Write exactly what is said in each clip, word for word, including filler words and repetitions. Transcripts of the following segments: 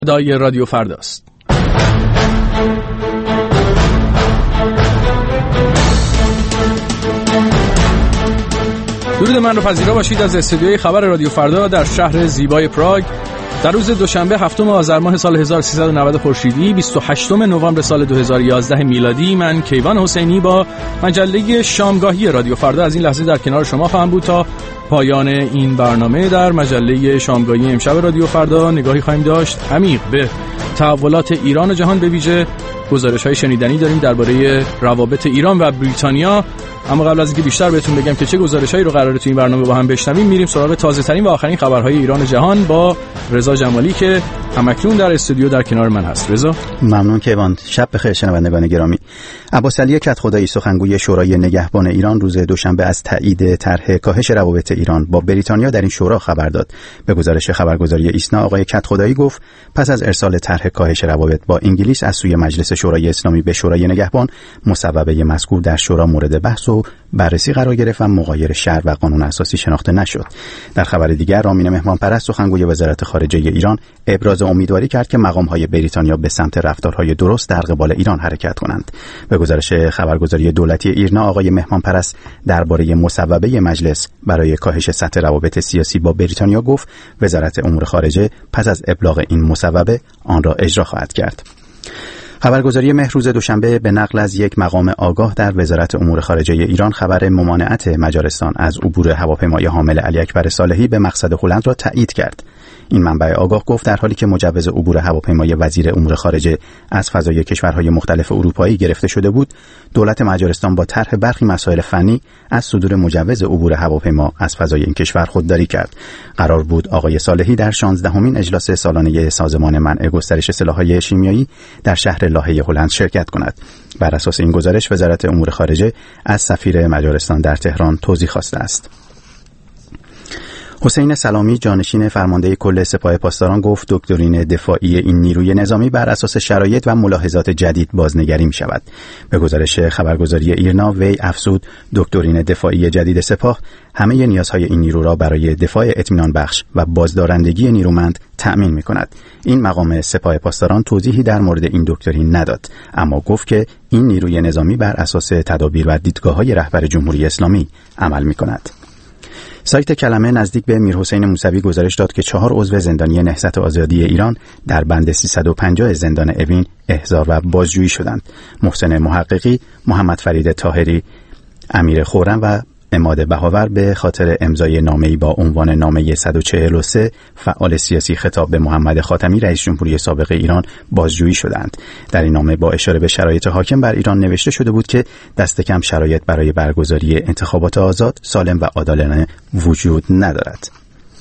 صدای رادیو فرداست. درود من رو پذیرا باشید از استودیوی خبر رادیو فردا در شهر زیبای پراگ. در روز دوشنبه هفتم آذر ماه سال هزار و سیصد و نود خورشیدی، بیست و هشتم نوامبر سال دو هزار و یازده میلادی، من کیوان حسینی با مجله شامگاهی رادیو فردا از این لحظه در کنار شما خواهم بود تا پایان این برنامه. در مجله شامگاهی امشب رادیو فردا نگاهی خواهیم داشت عمیق به تحولات ایران و جهان، به ویژه گزارش‌های شنیدنی داریم درباره روابط ایران و بریتانیا. اما قبل از اینکه بیشتر بهتون بگم که چه گزارش‌هایی رو قراره تو این برنامه با هم بشنویم، میریم سراغ تازه‌ترین و آخرین خبرهای ایران و جهان با رضا جمالی که همکنون در استودیو در کنار من هست. رضا، ممنون کیوان. شب بخیر شنوندگان گرامی. عباسعلی کدخدایی سخنگوی شورای نگهبان ایران روز دوشنبه از تایید طرح کاهش روابط ایران با بریتانیا در این شورا خبر داد. به گزارش خبرگزاری ایسنا، آقای کدخدایی گفت پس از ارسال طرح کاهش روابط با انگلیس از سوی مجلس شورای اسلامی به شورای نگهبان، مصوبه مذکور در شورا مورد بحث و بررسی قرار گرفت و مغایر شرع و قانون اساسی شناخته نشد. در خبر دیگر، رامین مهمانپرست سخنگوی وزارت خارجه ایران ابراز امیدواری کرد که مقام‌های بریتانیا به سمت رفتارهای درست در قبال ایران حرکت کنند. به گزارش خبرگزاری دولتی ایرنا، آقای مهمانپرست درباره مصوبه مجلس برای کاهش سطح روابط سیاسی با بریتانیا گفت وزارت امور خارجه پس از ابلاغ این مصوبه آن را اجرا خواهد کرد. خبرگزاری مهر روز دوشنبه به نقل از یک مقام آگاه در وزارت امور خارجه ایران خبر ممانعت مجارستان از عبور هواپیمای حامل علی اکبر صالحی به مقصد هلند را تایید کرد. این منبع آگاه گفت در حالی که مجوز عبور هواپیمای وزیر امور خارجه از فضای کشورهای مختلف اروپایی گرفته شده بود، دولت مجارستان با طرح برخی مسائل فنی از صدور مجوز عبور هواپیما از فضای این کشور خودداری کرد. قرار بود آقای صالحی در شانزدهمین اجلاس سالانه سازمان منع گسترش سلاح‌های شیمیایی در شهر لاهه هلند شرکت کند. بر اساس این گزارش، وزارت امور خارجه از سفیر مجارستان در تهران توضیح خواسته است. حسین سلامی، جانشین فرمانده کل سپاه پاسداران، گفت دکترین دفاعی این نیروی نظامی بر اساس شرایط و ملاحظات جدید بازنگری می شود. به گزارش خبرگزاری ایرنا، وی افزود دکترین دفاعی جدید سپاه همه نیازهای این نیرو را برای دفاع اطمینان بخش و بازدارندگی نیرومند تأمین می کند. این مقام سپاه پاسداران توضیحی در مورد این دکترین نداد، اما گفت که این نیروی نظامی بر اساس تدابیر و دیدگاه‌های رهبر جمهوری اسلامی عمل می کند. سایت کلمه نزدیک به میرحسین موسوی گزارش داد که چهار عضو زندانی نهضت آزادی ایران در بند سیصد و پنجاه زندان اوین احضار و بازجویی شدند. محسن محققی، محمد فرید طاهری، امیر خرم و عماد بهاور به خاطر امضای نامه‌ای با عنوان نامه صد و چهل و سه فعال سیاسی خطاب به محمد خاتمی رئیس جمهوری سابق ایران بازجویی شدند. در این نامه با اشاره به شرایط حاکم بر ایران نوشته شده بود که دست کم شرایط برای برگزاری انتخابات آزاد، سالم و عادلانه وجود ندارد.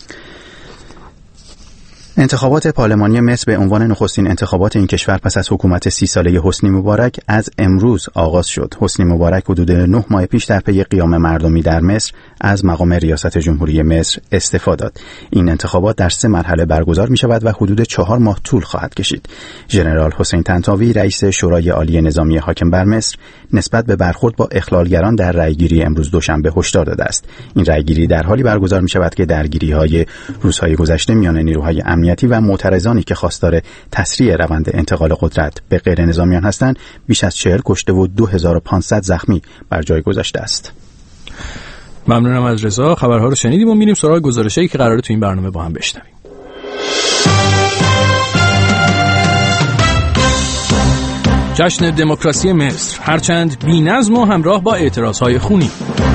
انتخابات پارلمانی مصر به عنوان نخستین انتخابات این کشور پس از حکومت سی ساله حسنی مبارک از امروز آغاز شد. حسنی مبارک حدود نه ماه پیش در پی قیام مردمی در مصر از مقام ریاست جمهوری مصر استعفا داد. این انتخابات در سه مرحله برگزار می شود و حدود چهار ماه طول خواهد کشید. ژنرال حسین طنطاوی، رئیس شورای عالی نظامی حاکم بر مصر، نسبت به برخورد با اخلالگران در رأیگیری امروز دوشنبه هشدار داده است. این رأیگیری در حالی برگزار می شود که درگیری‌های روزهای گذشته میان نیروهای امنیتی و معترضانی که خواستار تسریع روند انتقال قدرت به غیر نظامیان هستند بیش از چهل کشته و دو هزار و پانصد زخمی بر جای گذاشته است. ممنونم از رضا. خبرها رو شنیدیم و میریم سراغ گزارشایی که قراره تو این برنامه با هم بشنویم. جشن دموکراسی مصر هرچند بی‌نظم و همراه با اعتراضهای خونی.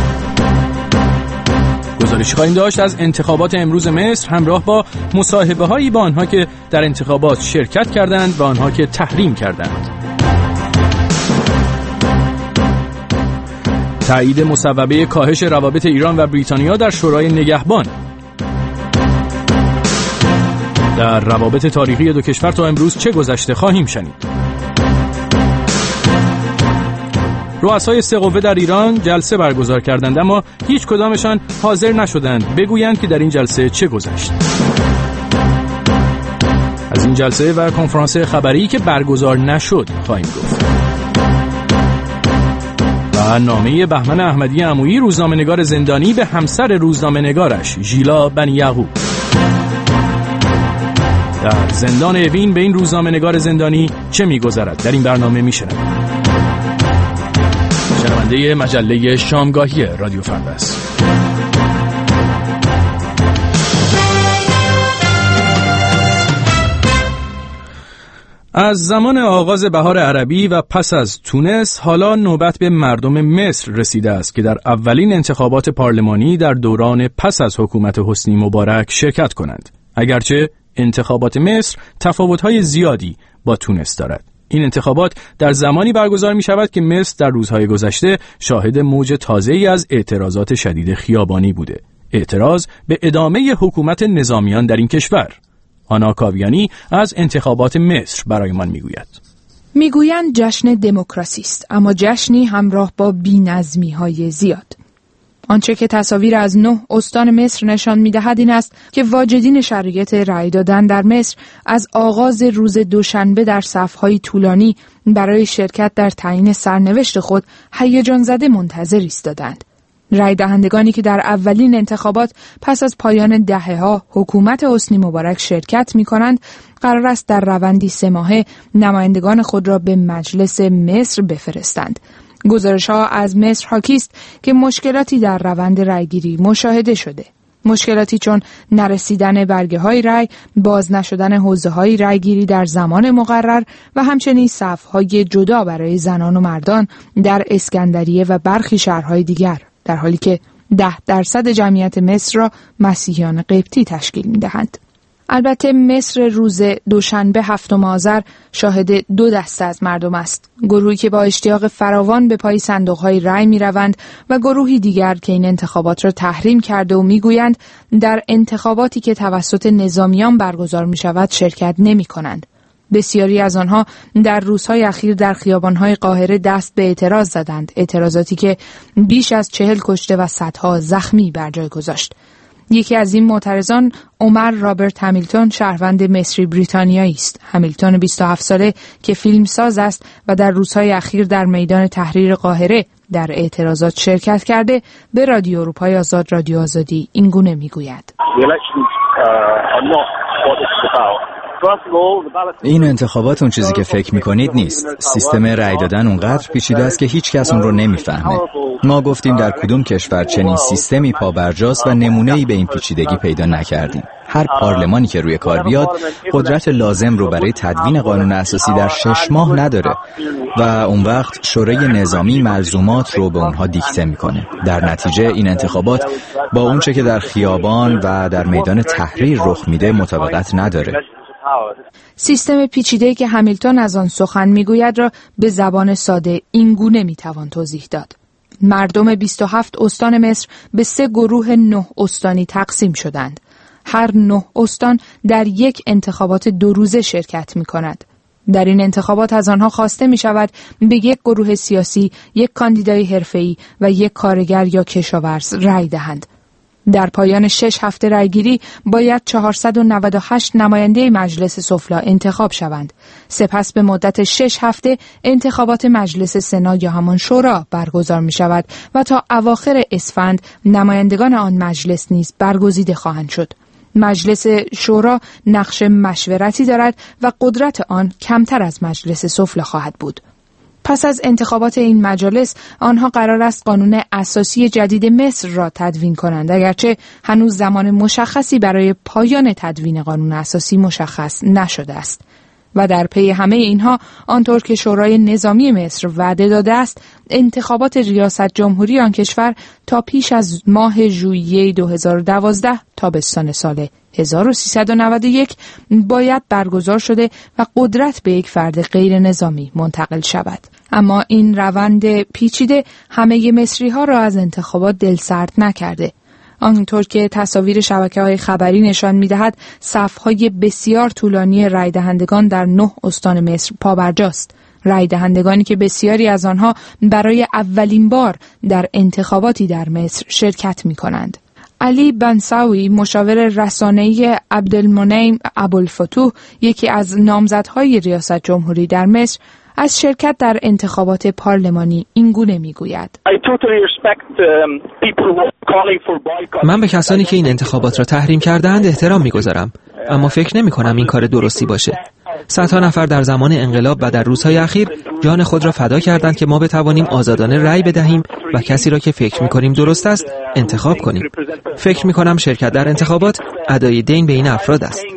گزارشی خواهیم داشت از انتخابات امروز مصر همراه با مصاحبه‌هایی با آنها که در انتخابات شرکت کردند و آنها که تحریم کردند. تایید مصوبه کاهش روابط ایران و بریتانیا در شورای نگهبان. در روابط تاریخی دو کشور تا امروز چه گذشته خواهیم شنید. رؤسای سه قوه در ایران جلسه برگزار کردند، اما هیچ کدامشان حاضر نشدند بگویند که در این جلسه چه گذشت. از این جلسه و کنفرانس خبری که برگزار نشد خواهیم گفت. و نامه بهمن احمدی عمویی، روزنامه‌نگار زندانی، به همسر روزنامه‌نگارش ژیلا بنی یعقوب. در زندان اوین به این روزنامه‌نگار زندانی چه می‌گذرد در این برنامه می‌شنوید. شنونده مجله شامگاهی رادیو فردا است. از زمان آغاز بهار عربی و پس از تونس حالا نوبت به مردم مصر رسیده است که در اولین انتخابات پارلمانی در دوران پس از حکومت حسنی مبارک شرکت کنند. اگرچه انتخابات مصر تفاوت‌های زیادی با تونس دارد. این انتخابات در زمانی برگزار می شود که مصر در روزهای گذشته شاهد موج تازه‌ای از اعتراضات شدید خیابانی بوده. اعتراض به ادامه حکومت نظامیان در این کشور. آنا کاویانی از انتخابات مصر برایمان میگوید. میگویند جشن دموکراسی است، اما جشنی همراه با بی‌نظمی‌های زیاد. آنچه که تصاویر از نه استان مصر نشان می‌دهد این است که واجدین شرایط رأی دادن در مصر از آغاز روز دوشنبه در صف‌های طولانی برای شرکت در تعیین سرنوشت خود هیجان زده منتظر ایستادند. رای دهندگانی که در اولین انتخابات پس از پایان دهه‌ها حکومت حسنی مبارک شرکت می‌کنند، قرار است در روندی سه ماهه نمایندگان خود را به مجلس مصر بفرستند. گزارش‌ها از مصر حاکی است که مشکلاتی در روند رایگیری مشاهده شده. مشکلاتی چون نرسیدن برگه‌های رای، باز نشدن حوزه‌های رایگیری در زمان مقرر و همچنین صف‌های جدا برای زنان و مردان در اسکندریه و برخی شهرهای دیگر، در حالی که ده درصد جمعیت مصر را مسیحیان قبطی تشکیل می‌دهند. البته مصر روز دوشنبه هفتم آذر شاهد دو دسته از مردم است. گروهی که با اشتیاق فراوان به پای صندوق‌های رای می‌روند و گروهی دیگر که این انتخابات را تحریم کرده و می‌گویند در انتخاباتی که توسط نظامیان برگزار می‌شود شرکت نمی‌کنند. بسیاری از آنها در روزهای اخیر در خیابان‌های قاهره دست به اعتراض زدند، اعتراضاتی که بیش از چهل کشته و صدها زخمی بر جای گذاشت. یکی از این معترضان عمر رابرت همیلتون شهروند مصری بریتانیایی است. همیلتون بیست و هفت ساله که فیلمساز است و در روزهای اخیر در میدان تحریر قاهره در اعتراضات شرکت کرده، به رادیو اروپای آزاد رادیو آزادی این گونه میگوید: این انتخابات اون چیزی که فکر میکنید نیست. سیستم رأی دادن اونقدر پیچیده است که هیچ کس اون رو نمیفهمه. ما گفتیم در کدوم کشور چنین سیستمی پابرجاست و نمونه‌ای به این پیچیدگی پیدا نکردیم. هر پارلمانی که روی کار بیاد قدرت لازم رو برای تدوین قانون اساسی در شش ماه نداره و اون وقت شورای نظامی ملزومات رو به اونها دیکته میکنه. در نتیجه این انتخابات با اونچه که در خیابان و در میدان تحریر رخ میده مطابقت نداره. سیستم پیچیده‌ای که همیلتون از آن سخن میگوید را به زبان ساده این گونه میتوان توضیح داد. مردم بیست و هفت استان مصر به سه گروه نه استانی تقسیم شدند. هر نه استان در یک انتخابات دو روزه شرکت می‌کند. در این انتخابات از آنها خواسته می‌شود به یک گروه سیاسی، یک کاندیدای حرفه‌ای و یک کارگر یا کشاورز رأی دهند. در پایان شش هفته رایگیری باید چهارصد و نود و هشت نماینده مجلس سفلا انتخاب شوند. سپس به مدت شش هفته انتخابات مجلس سنا یا همان شورا برگزار می شود و تا اواخر اسفند نمایندگان آن مجلس نیز برگزیده خواهند شد. مجلس شورا نقش مشورتی دارد و قدرت آن کمتر از مجلس سفلا خواهد بود. پس از انتخابات این مجالس آنها قرار است قانون اساسی جدید مصر را تدوین کنند، اگرچه هنوز زمان مشخصی برای پایان تدوین قانون اساسی مشخص نشده است. و در پی همه اینها آنطور که شورای نظامی مصر وعده داده است، انتخابات ریاست جمهوری آن کشور تا پیش از ماه ژوئیه دو هزار و دوازده تابستان سال هزار و سیصد و نود و یک باید برگزار شده و قدرت به یک فرد غیر نظامی منتقل شود. اما این روند پیچیده همه مصری ها را از انتخابات دلسرد نکرده. آنطور که تصاویر شبکه‌های خبری نشان می‌دهد، صف‌های بسیار طولانی رای دهندگان در نه استان مصر پابرجاست. رای دهندگانی که بسیاری از آنها برای اولین بار در انتخاباتی در مصر شرکت می‌کنند. علی بنساوی، مشاور رسانه‌ای عبدالمنعم ابوالفتوح، یکی از نامزدهای ریاست جمهوری در مصر، از شرکت در انتخابات پارلمانی اینگونه میگوید: من به کسانی که این انتخابات را تحریم کردند احترام میگذارم، اما فکر نمی کنم این کار درستی باشه. صدها نفر در زمان انقلاب و در روزهای اخیر جان خود را فدا کردند که ما بتوانیم آزادانه رأی بدهیم و کسی را که فکر می‌کنیم درست است انتخاب کنیم. فکر می‌کنم شرکت در انتخابات ادای دین به این افراد است.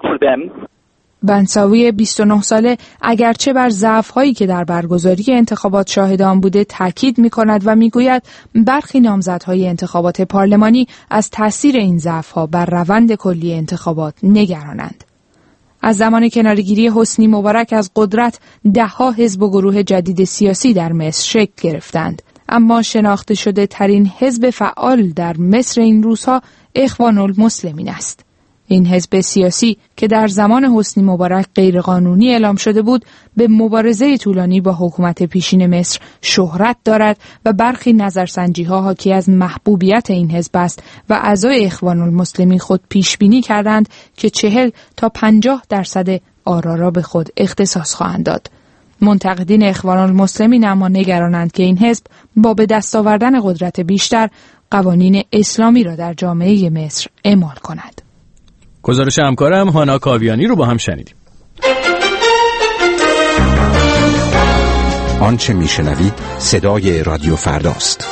بنساوی بیست و نه ساله اگرچه بر ضعف‌هایی که در برگزاری انتخابات شاهد آن بوده تاکید می‌کند و می‌گوید برخی نامزدهای انتخابات پارلمانی از تأثیر این ضعف‌ها بر روند کلی انتخابات نگرانند. از زمان کناره‌گیری حسنی مبارک از قدرت ده‌ها حزب و گروه جدید سیاسی در مصر شکل گرفتند، اما شناخته شده ترین حزب فعال در مصر این روزها اخوان المسلمین است. این حزب سیاسی که در زمان حسنی مبارک غیرقانونی اعلام شده بود، به مبارزه طولانی با حکومت پیشین مصر شهرت دارد و برخی نظرسنجی‌ها حاکی از محبوبیت این حزب است و اعضای اخوان المسلمین خود پیش بینی کردند که چهل تا پنجاه درصد آرا را به خود اختصاص خواهند داد. منتقدین اخوان المسلمین اما نگرانند که این حزب با به دست آوردن قدرت بیشتر قوانین اسلامی را در جامعه مصر اعمال کند. گزارش همکارم هانا کاویانی رو با هم شنیدیم. آنچه میشنوید صدای رادیو فرداست.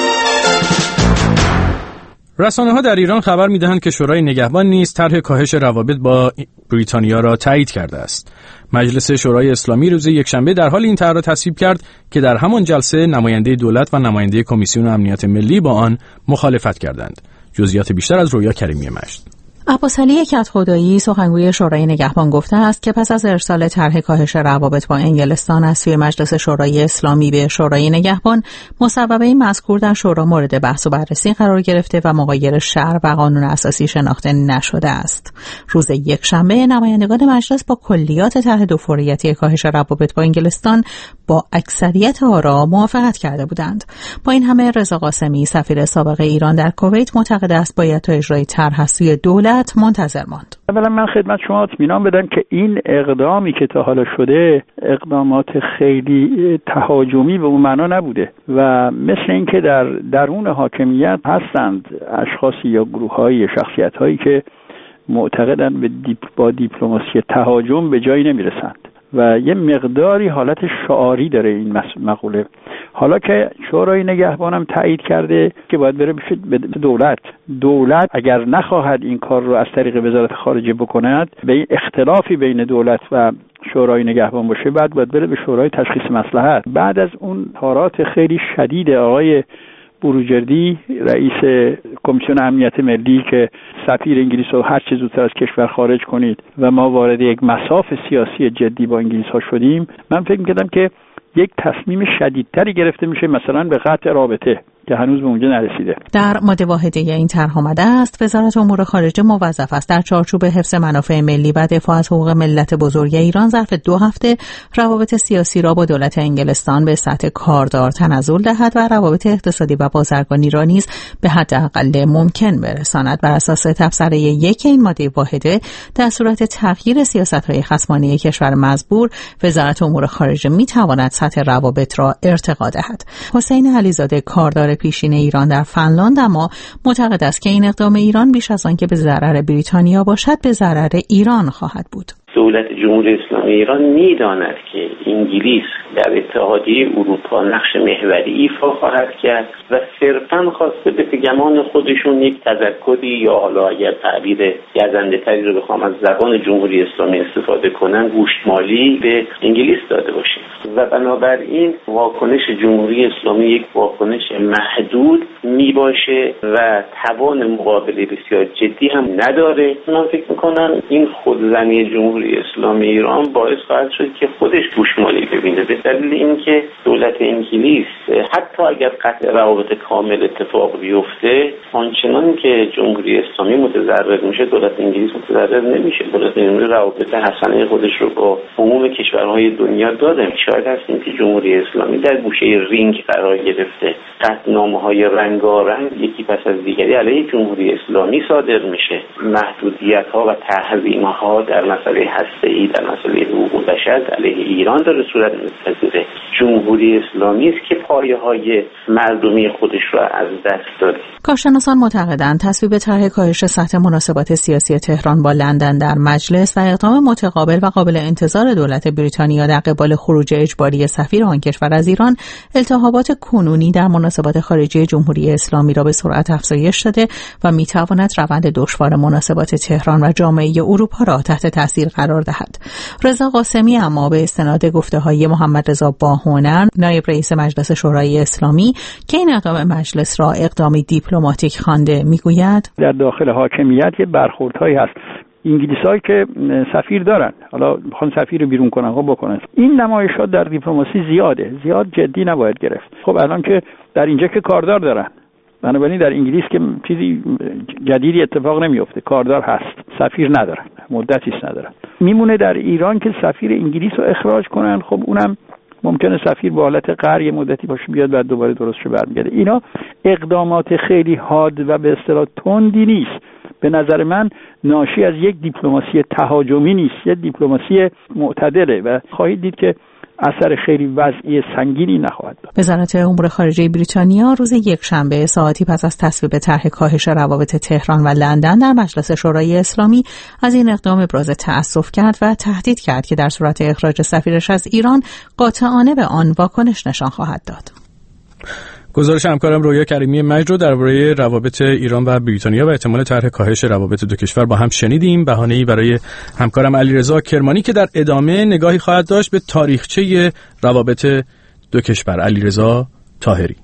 رسانه‌ها در ایران خبر می‌دهند که شورای نگهبان نیز طرح کاهش روابط با بریتانیا را تایید کرده است. مجلس شورای اسلامی روز یکشنبه در حال این طرح را تصویب کرد که در همان جلسه نماینده دولت و نماینده کمیسیون امنیت ملی با آن مخالفت کردند. جزئیات بیشتر از رویا کریمی مشت. عباسعلی کدخدایی سخنگوی شورای نگهبان گفته است که پس از ارسال طرح کاهش روابط با انگلستان از سوی مجلس شورای اسلامی به شورای نگهبان، مصوبه مذکور در شورا مورد بحث و بررسی قرار گرفته و مغایر شرع و قانون اساسی شناخته نشده است. روز یکشنبه نمایندگان مجلس با کلیات طرح دوفوریتی کاهش روابط با انگلستان با اکثریت آرا موافقت کرده بودند. با این همه رضا قاسمی سفیر سابق ایران در کویت معتقد است باید تا اجرای طرح از سوی دولت منتظر ماند. اولا من خدمت شما اطمینان بدم که این اقدامی که تا حالا شده اقدامات خیلی تهاجمی به اون معنا نبوده و مثل اینکه در درون حاکمیت هستند اشخاصی یا گروه‌های یا شخصیت‌هایی که معتقدند به دیپ با دیپلماسی تهاجم به جایی نمیرسند و یه مقداری حالت شعاری داره این مقوله. حالا که شورای نگهبان هم تایید کرده که باید بره به دولت، دولت اگر نخواهد این کار رو از طریق وزارت خارجه بکند، به این اختلافی بین دولت و شورای نگهبان باشه، بعد باید بره به شورای تشخیص مصلحت. بعد از اون تارات خیلی شدید آقای بروجردی رئیس کمیسیون امنیت ملی که سفیر انگلیس رو هر چه زودتر از کشور خارج کنید و ما وارد یک مصاف سیاسی جدی با انگلیس ها شدیم، من فکر می‌کردم که یک تصمیم شدیدتری گرفته میشه، مثلا به قطع رابطه که هنوز به اونجا نرسیده. در ماده واحده این طرح آمده است وزارت امور خارجه موظف است در چارچوب حفظ منافع ملی و دفاع از حقوق ملت بزرگ ایران ظرف دو هفته روابط سیاسی را با دولت انگلستان به سطح کاردار تنزل دهد و روابط اقتصادی و بازرگانی را نیز به حداقل ممکن برساند. بر اساس تبصره یک این ماده واحده، در صورت تغییر سیاست‌های خصمانه کشور مزبور، وزارت امور خارجه می‌تواند سطح روابط را ارتقا دهد. حسین علیزاده کاردار پیشین ایران در فنلاند اما معتقد است که این اقدام ایران بیش از آن که به ضرر بریتانیا باشد به ضرر ایران خواهد بود. دولت جمهوری اسلامی ایران می‌داند که انگلیس در اتحادیه اروپا نقش محوری ایفا خواهد کرد و صرفاً خواسته به گمان خودشون یک تذکری یا حالا اگر تعبیر گزنده‌تری رو بخوام از زبان جمهوری اسلامی استفاده کنن، گوشتمالی به انگلیس داده باشه و بنابراین واکنش جمهوری اسلامی یک واکنش محدود میباشه و توان مقابله بسیار جدی هم نداره. من فکر میکنم این خودزنی جمهوری اسلامی ایران باعث خواهد شد که خودش گوشمالی ببینه، به دلیل اینکه دولت انگلیس حتی اگر قطع روابط کامل اتفاق بیفته، آنچنان که جمهوری اسلامی متضرر میشه دولت انگلیس متضرر نمیشه. دولت انگلیس روابط حسنه خودش رو با عموم کشورهای دنیا داده. شاید هستیم که جمهوری اسلامی در گوشه رینگ قرار گرفته، قطعنامه‌های رنگارنگ یکی پس از دیگری علیه جمهوری اسلامی صادر میشه، محدودیت‌ها و تحریم‌ها در مسئله هسته‌ای، در مسئله حقوق بشر باشد علیه ایران داره صورت می‌پذیره. جمهوری اسلامی است که پایه‌های مردمی خودش را از دست داده. کارشناسان معتقدند تصویب طرح کاهش سطح مناسبات سیاسی تهران با لندن در مجلس و اقدام متقابل و قابل انتظار دولت بریتانیا در قبال خروج اجباری سفیر آن کشور از ایران، التهابات کنونی در مناسبات خارجی جمهوری اسلامی را به سرعت افزایش داده و می‌تواند روند دشوار مناسبات تهران و جامعه اروپا را تحت تاثیر قرار دهد. رضا قاسمی اما به استناد گفته‌های محمد رضا باهنر، نایب رئیس مجلس شورای اسلامی، که این اقدام مجلس را اقدامی دیپلماتیک خوانده، میگوید در داخل حاکمیت یه برخوردهایی هست. انگلیسایی که سفیر دارن، حالا میخوان سفیر رو بیرون کنن ها بکنن، این نمایشات در دیپلماسی زیاده، زیاد جدی نباید گرفت. خب الان که در اینجا که کاردار دارن، بنابراین در انگلیس که چیزی جدیدی اتفاق نمیفته، کاردار هست، سفیر ندارن، مدتیش ندارن. میمونه در ایران که سفیر انگلیس رو اخراج کنن، خب اونم ممکنه سفیر با حالت قهر یه مدتی باشه بیاد بعد دوباره درست شه برمیگرده. اینا اقدامات خیلی حاد و به اصطلاح تندی نیست. به نظر من ناشی از یک دیپلماسی تهاجمی نیست، یک دیپلماسی معتدله و خواهید دید که اثر خیلی وضعی سنگینی نخواهد داشت. وزارت امور خارجه بریتانیا روز یکشنبه ساعتی پس از تصویب طرح کاهش روابط تهران و لندن در مجلس شورای اسلامی از این اقدام ابراز تأسف کرد و تهدید کرد که در صورت اخراج سفیرش از ایران قاطعانه به آن واکنش نشان خواهد داد. گزارش همکارم رویا کریمی مجد رو درباره روابط ایران و بریتانیا و احتمال طرح کاهش روابط دو کشور با هم شنیدیم. بهانه‌ای برای همکارم علیرضا کرمانی که در ادامه نگاهی خواهد داشت به تاریخچه روابط دو کشور. علیرضا طاهری.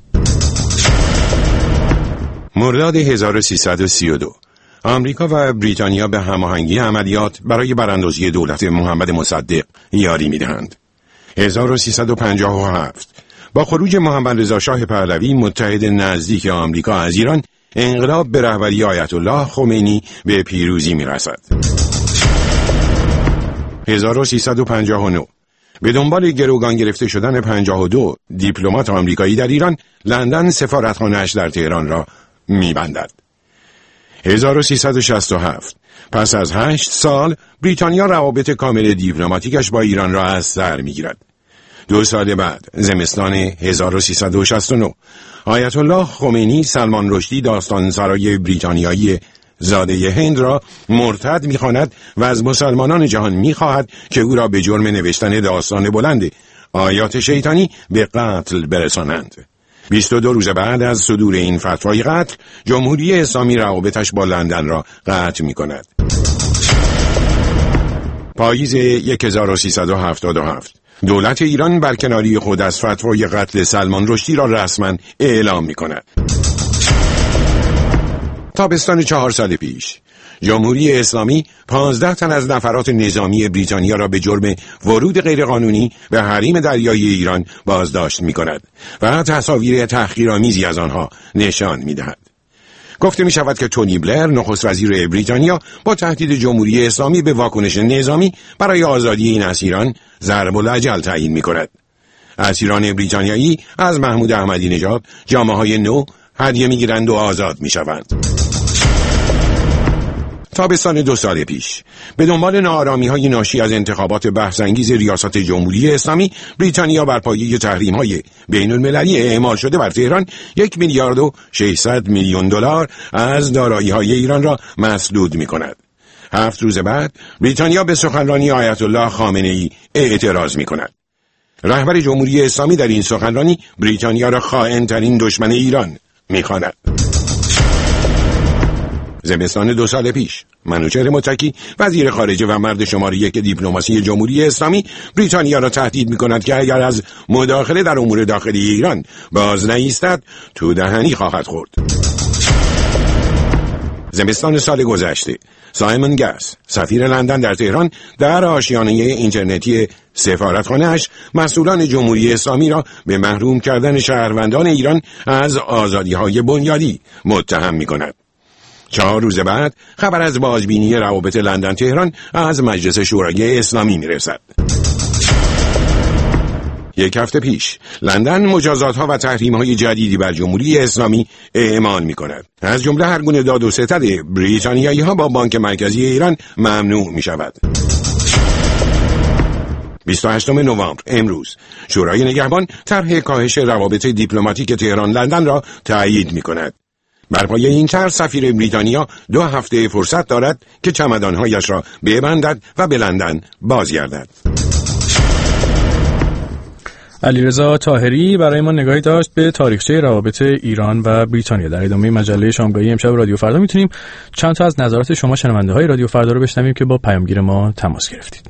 مرداد هزار و سیصد و سی و دو آمریکا و بریتانیا به هماهنگی عملیات برای براندازی دولت محمد مصدق یاری می‌دهند. هزار و سیصد و پنجاه و هفت با خروج محمد رضا شاه پهلوی متحد نزدیک آمریکا از ایران، انقلاب به رهبری آیت الله خمینی به پیروزی می‌رسد. هزار و سیصد و پنجاه و نه به دنبال گروگان گرفته شدن پنجاه و دو دیپلمات آمریکایی در ایران، لندن سفارتخانه‌اش در تهران را می‌بندد. هزار و سیصد و شصت و هفت پس از هشت سال بریتانیا روابط کامل دیپلماتیکش با ایران را از سر می‌گیرد. دو سال بعد، زمستان هزار و سیصد و شصت و نه، آیت الله خمینی سلمان رشدی داستان سرای بریتانیایی زاده هند را مرتد می‌خواند و از مسلمانان جهان می‌خواهد که او را به جرم نوشتن داستان بلند آیات شیطانی به قتل برسانند. بیست و دو روز بعد از صدور این فتوای قتل، جمهوری اسلامی روابطش با لندن را قطع می‌کند. پاییز هزار و سیصد و هفتاد و هفت دولت ایران برکناری خود از فتوای قتل سلمان رشدی را رسما اعلام می کند. تابستان چهار سال پیش جمهوری اسلامی پانزده تن از نفرات نظامی بریتانیا را به جرم ورود غیرقانونی به حریم دریایی ایران بازداشت می کند و تصاویر تحقیرآمیزی از آنها نشان می دهد. گفته می شود که تونی بلر نخست وزیر بریتانیا با تهدید جمهوری اسلامی به واکنش نظامی برای آزادی این اسیران ضرب الاجل تعیین می کند. اسیران بریتانیایی از محمود احمدی نژاد جامه‌های نو هدیه می گیرند و آزاد می شوند. تابستان دو سال پیش به دنبال ناآرامی‌های ناشی از انتخابات بحث‌انگیز ریاست جمهوری اسلامی، بریتانیا بر پایه تحریم‌های بین‌المللی اعمال شده بر تهران یک میلیارد و ششصد میلیون دلار از دارایی‌های ایران را مسدود می‌کند. هفت روز بعد بریتانیا به سخنرانی آیت الله خامنه‌ای اعتراض می‌کند. رهبر جمهوری اسلامی در این سخنرانی بریتانیا را خائن‌ترین دشمن ایران می‌خواند. زمستان دو سال پیش منوچهر متکی وزیر خارجه و مرد شماره یک دیپلماسی جمهوری اسلامی بریتانیا را تهدید می‌کند که اگر از مداخله در امور داخلی ایران باز نایستد تو دهنی خواهد خورد. زمستان سال گذشته سایمون گاس سفیر لندن در تهران در آشیانه اینترنتی سفارتخانه‌اش مسئولان جمهوری اسلامی را به محروم کردن شهروندان ایران از آزادی‌های بنیادی متهم می‌کند. چهار روز بعد خبر از بازبینی روابط لندن تهران از مجلس شورای اسلامی میرسد. یک هفته پیش لندن مجازات‌ها و تحریم‌های جدیدی بر جمهوری اسلامی اعمال می‌کند. از جمله هر گونه داد و ستد بریتانیایی‌ها با بانک مرکزی ایران ممنوع می‌شود. بیست و هشتم نوامبر امروز شورای نگهبان طرح کاهش روابط دیپلماتیک تهران لندن را تأیید می‌کند. بر پایه این طرح سفیر بریتانیا دو هفته فرصت دارد که چمدان‌هایش را ببندد و به لندن بازگردد. علیرضا طاهری برای ما نگاهی داشت به تاریخچه روابط ایران و بریتانیا. در ادامه مجله شامگاهی امشب رادیو فردا میتونیم چند تا از نظرات شما شنونده‌های رادیو فردا رو بشنویم که با پیامگیر ما تماس گرفتید.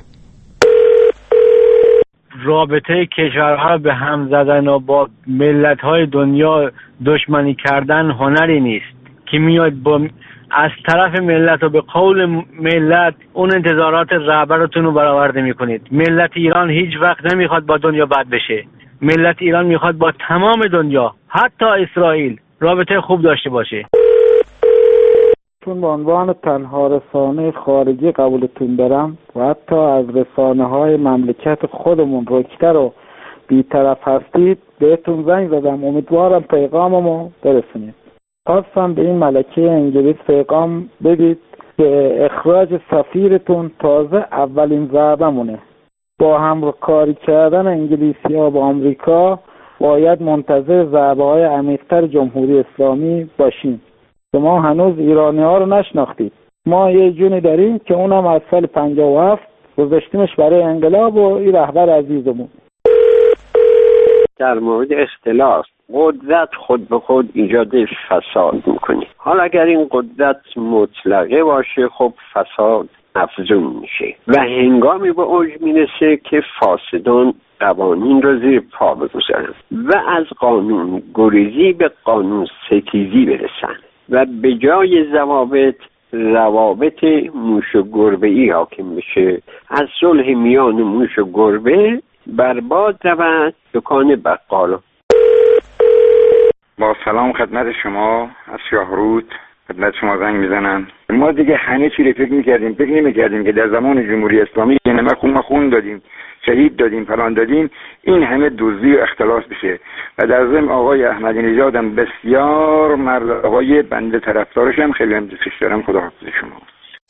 رابطه کشورها به هم زدن و با ملت‌های دنیا دشمنی کردن هنری نیست که میاد با از طرف ملت و به قول ملت اون انتظارات رهبرتون رو برآورده میکنید. ملت ایران هیچ وقت نمیخواد با دنیا بد بشه. ملت ایران میخواد با تمام دنیا حتی اسرائیل رابطه خوب داشته باشه. چون به عنوان تنها رسانه خارجی قبولتون برم و حتی از رسانه های مملکت خودمون رکتر و بی‌طرف هستید بهتون زنگ زدم، امیدوارم پیغاممو برسونید. خواستم به این ملکه انگلیس پیغام بدید که اخراج سفیرتون تازه اولین ضربمونه. با همکاری کردن انگلیسی ها با آمریکا باید منتظر ضربه های عمیق‌تر جمهوری اسلامی باشیم. شما هنوز ایرانی ها رو نشناختید. ما یه جونی داریم که اونم از سال پنجاه و هفت گذاشتیمش برای انقلاب و این رهبر عزیزمون. در مورد اختلاف قدرت خود به خود ایجاد فساد میکنه. حالا اگر این قدرت مطلقه باشه خب فساد افزون میشه و هنگامی به اوج میرسه که فاسدان قوانین رو زیر پا بگذارن و از قانون گریزی به قانون ستیزی برسن و به جای ضوابط روابط موش و گربه‌ای حاکم بشه. از صلح میان موش و گربه برباد رود دکان بقال. با سلام خدمت شما از شاهرود خدمت شما زنگ میزنن. ما دیگه همه چی رو فکر میکردیم فکر نمیکردیم که در زمان جمهوری اسلامی یعنی ما خون خون دادیم، شهید دادیم، فلان دادیم، این همه دزدی و اختلاس بشه. و در ضمن آقای احمدی نژاد هم بسیار مرد آقای بنده طرفدارش هم خیلی هم دوستش دارم. خدا حافظ شما.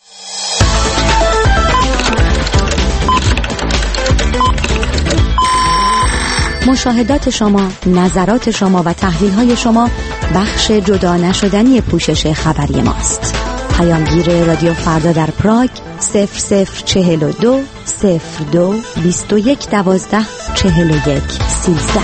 مشاهدات شما، نظرات شما و تحلیل‌های شما بخش جدا نشدنی پوشش خبری ماست. پیامگیر رادیو فردا در پراگ صفر صفر چهل و دو صفر دو بیست و یک دوازده چهل و یک سیزده.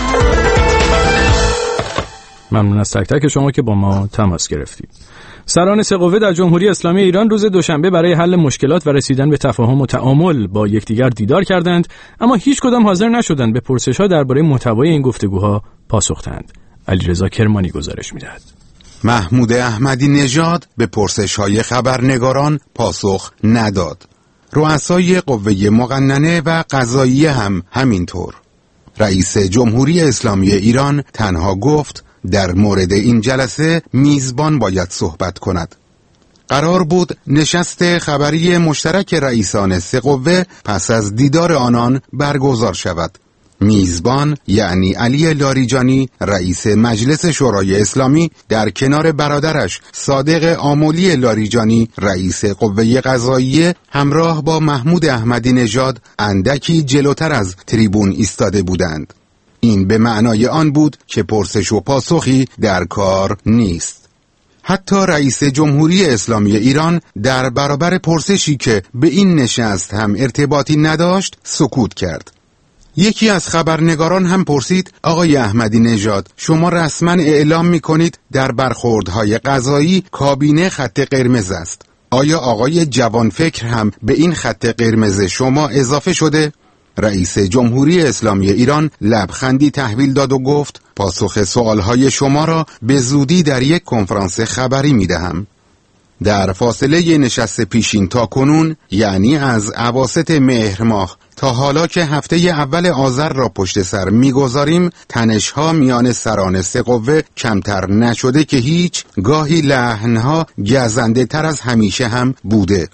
ممنون از تک تک شما که با ما تماس گرفتید. سران سه قوه در جمهوری اسلامی ایران روز دوشنبه برای حل مشکلات و رسیدن به تفاهم و تعامل با یکدیگر دیدار کردند، اما هیچ کدام حاضر نشدند به پرسش‌ها درباره محتوای این گفتگوها پاسخ دهند. علیرضا کرمانی گزارش می‌دهد. محمود احمدی نژاد به پرسش‌های خبرنگاران پاسخ نداد. رؤسای قوه مقننه و قضاییه هم همینطور. رئیس جمهوری اسلامی ایران تنها گفت در مورد این جلسه میزبان باید صحبت کند. قرار بود نشست خبری مشترک رئیسان سه قوه پس از دیدار آنان برگزار شود. میزبان یعنی علی لاریجانی رئیس مجلس شورای اسلامی در کنار برادرش صادق آملی لاریجانی رئیس قوه قضاییه همراه با محمود احمدی نژاد اندکی جلوتر از تریبون ایستاده بودند. این به معنای آن بود که پرسش و پاسخی در کار نیست. حتی رئیس جمهوری اسلامی ایران در برابر پرسشی که به این نشست هم ارتباطی نداشت سکوت کرد. یکی از خبرنگاران هم پرسید آقای احمدی نژاد شما رسما اعلام می‌کنید در برخوردهای قضایی کابینه خط قرمز است. آیا آقای جوانفکر هم به این خط قرمز شما اضافه شده؟ رئیس جمهوری اسلامی ایران لبخندی تحویل داد و گفت پاسخ سوالهای شما را به زودی در یک کنفرانس خبری میدهم. در فاصله نشست پیشین تا کنون، یعنی از اواسط مهر ماه تا حالا که هفته اول آذر را پشت سر میگذاریم، تنش‌ها میان سران سه قوه کمتر نشده که هیچ، گاهی لحن‌ها گزنده تر از همیشه هم بوده.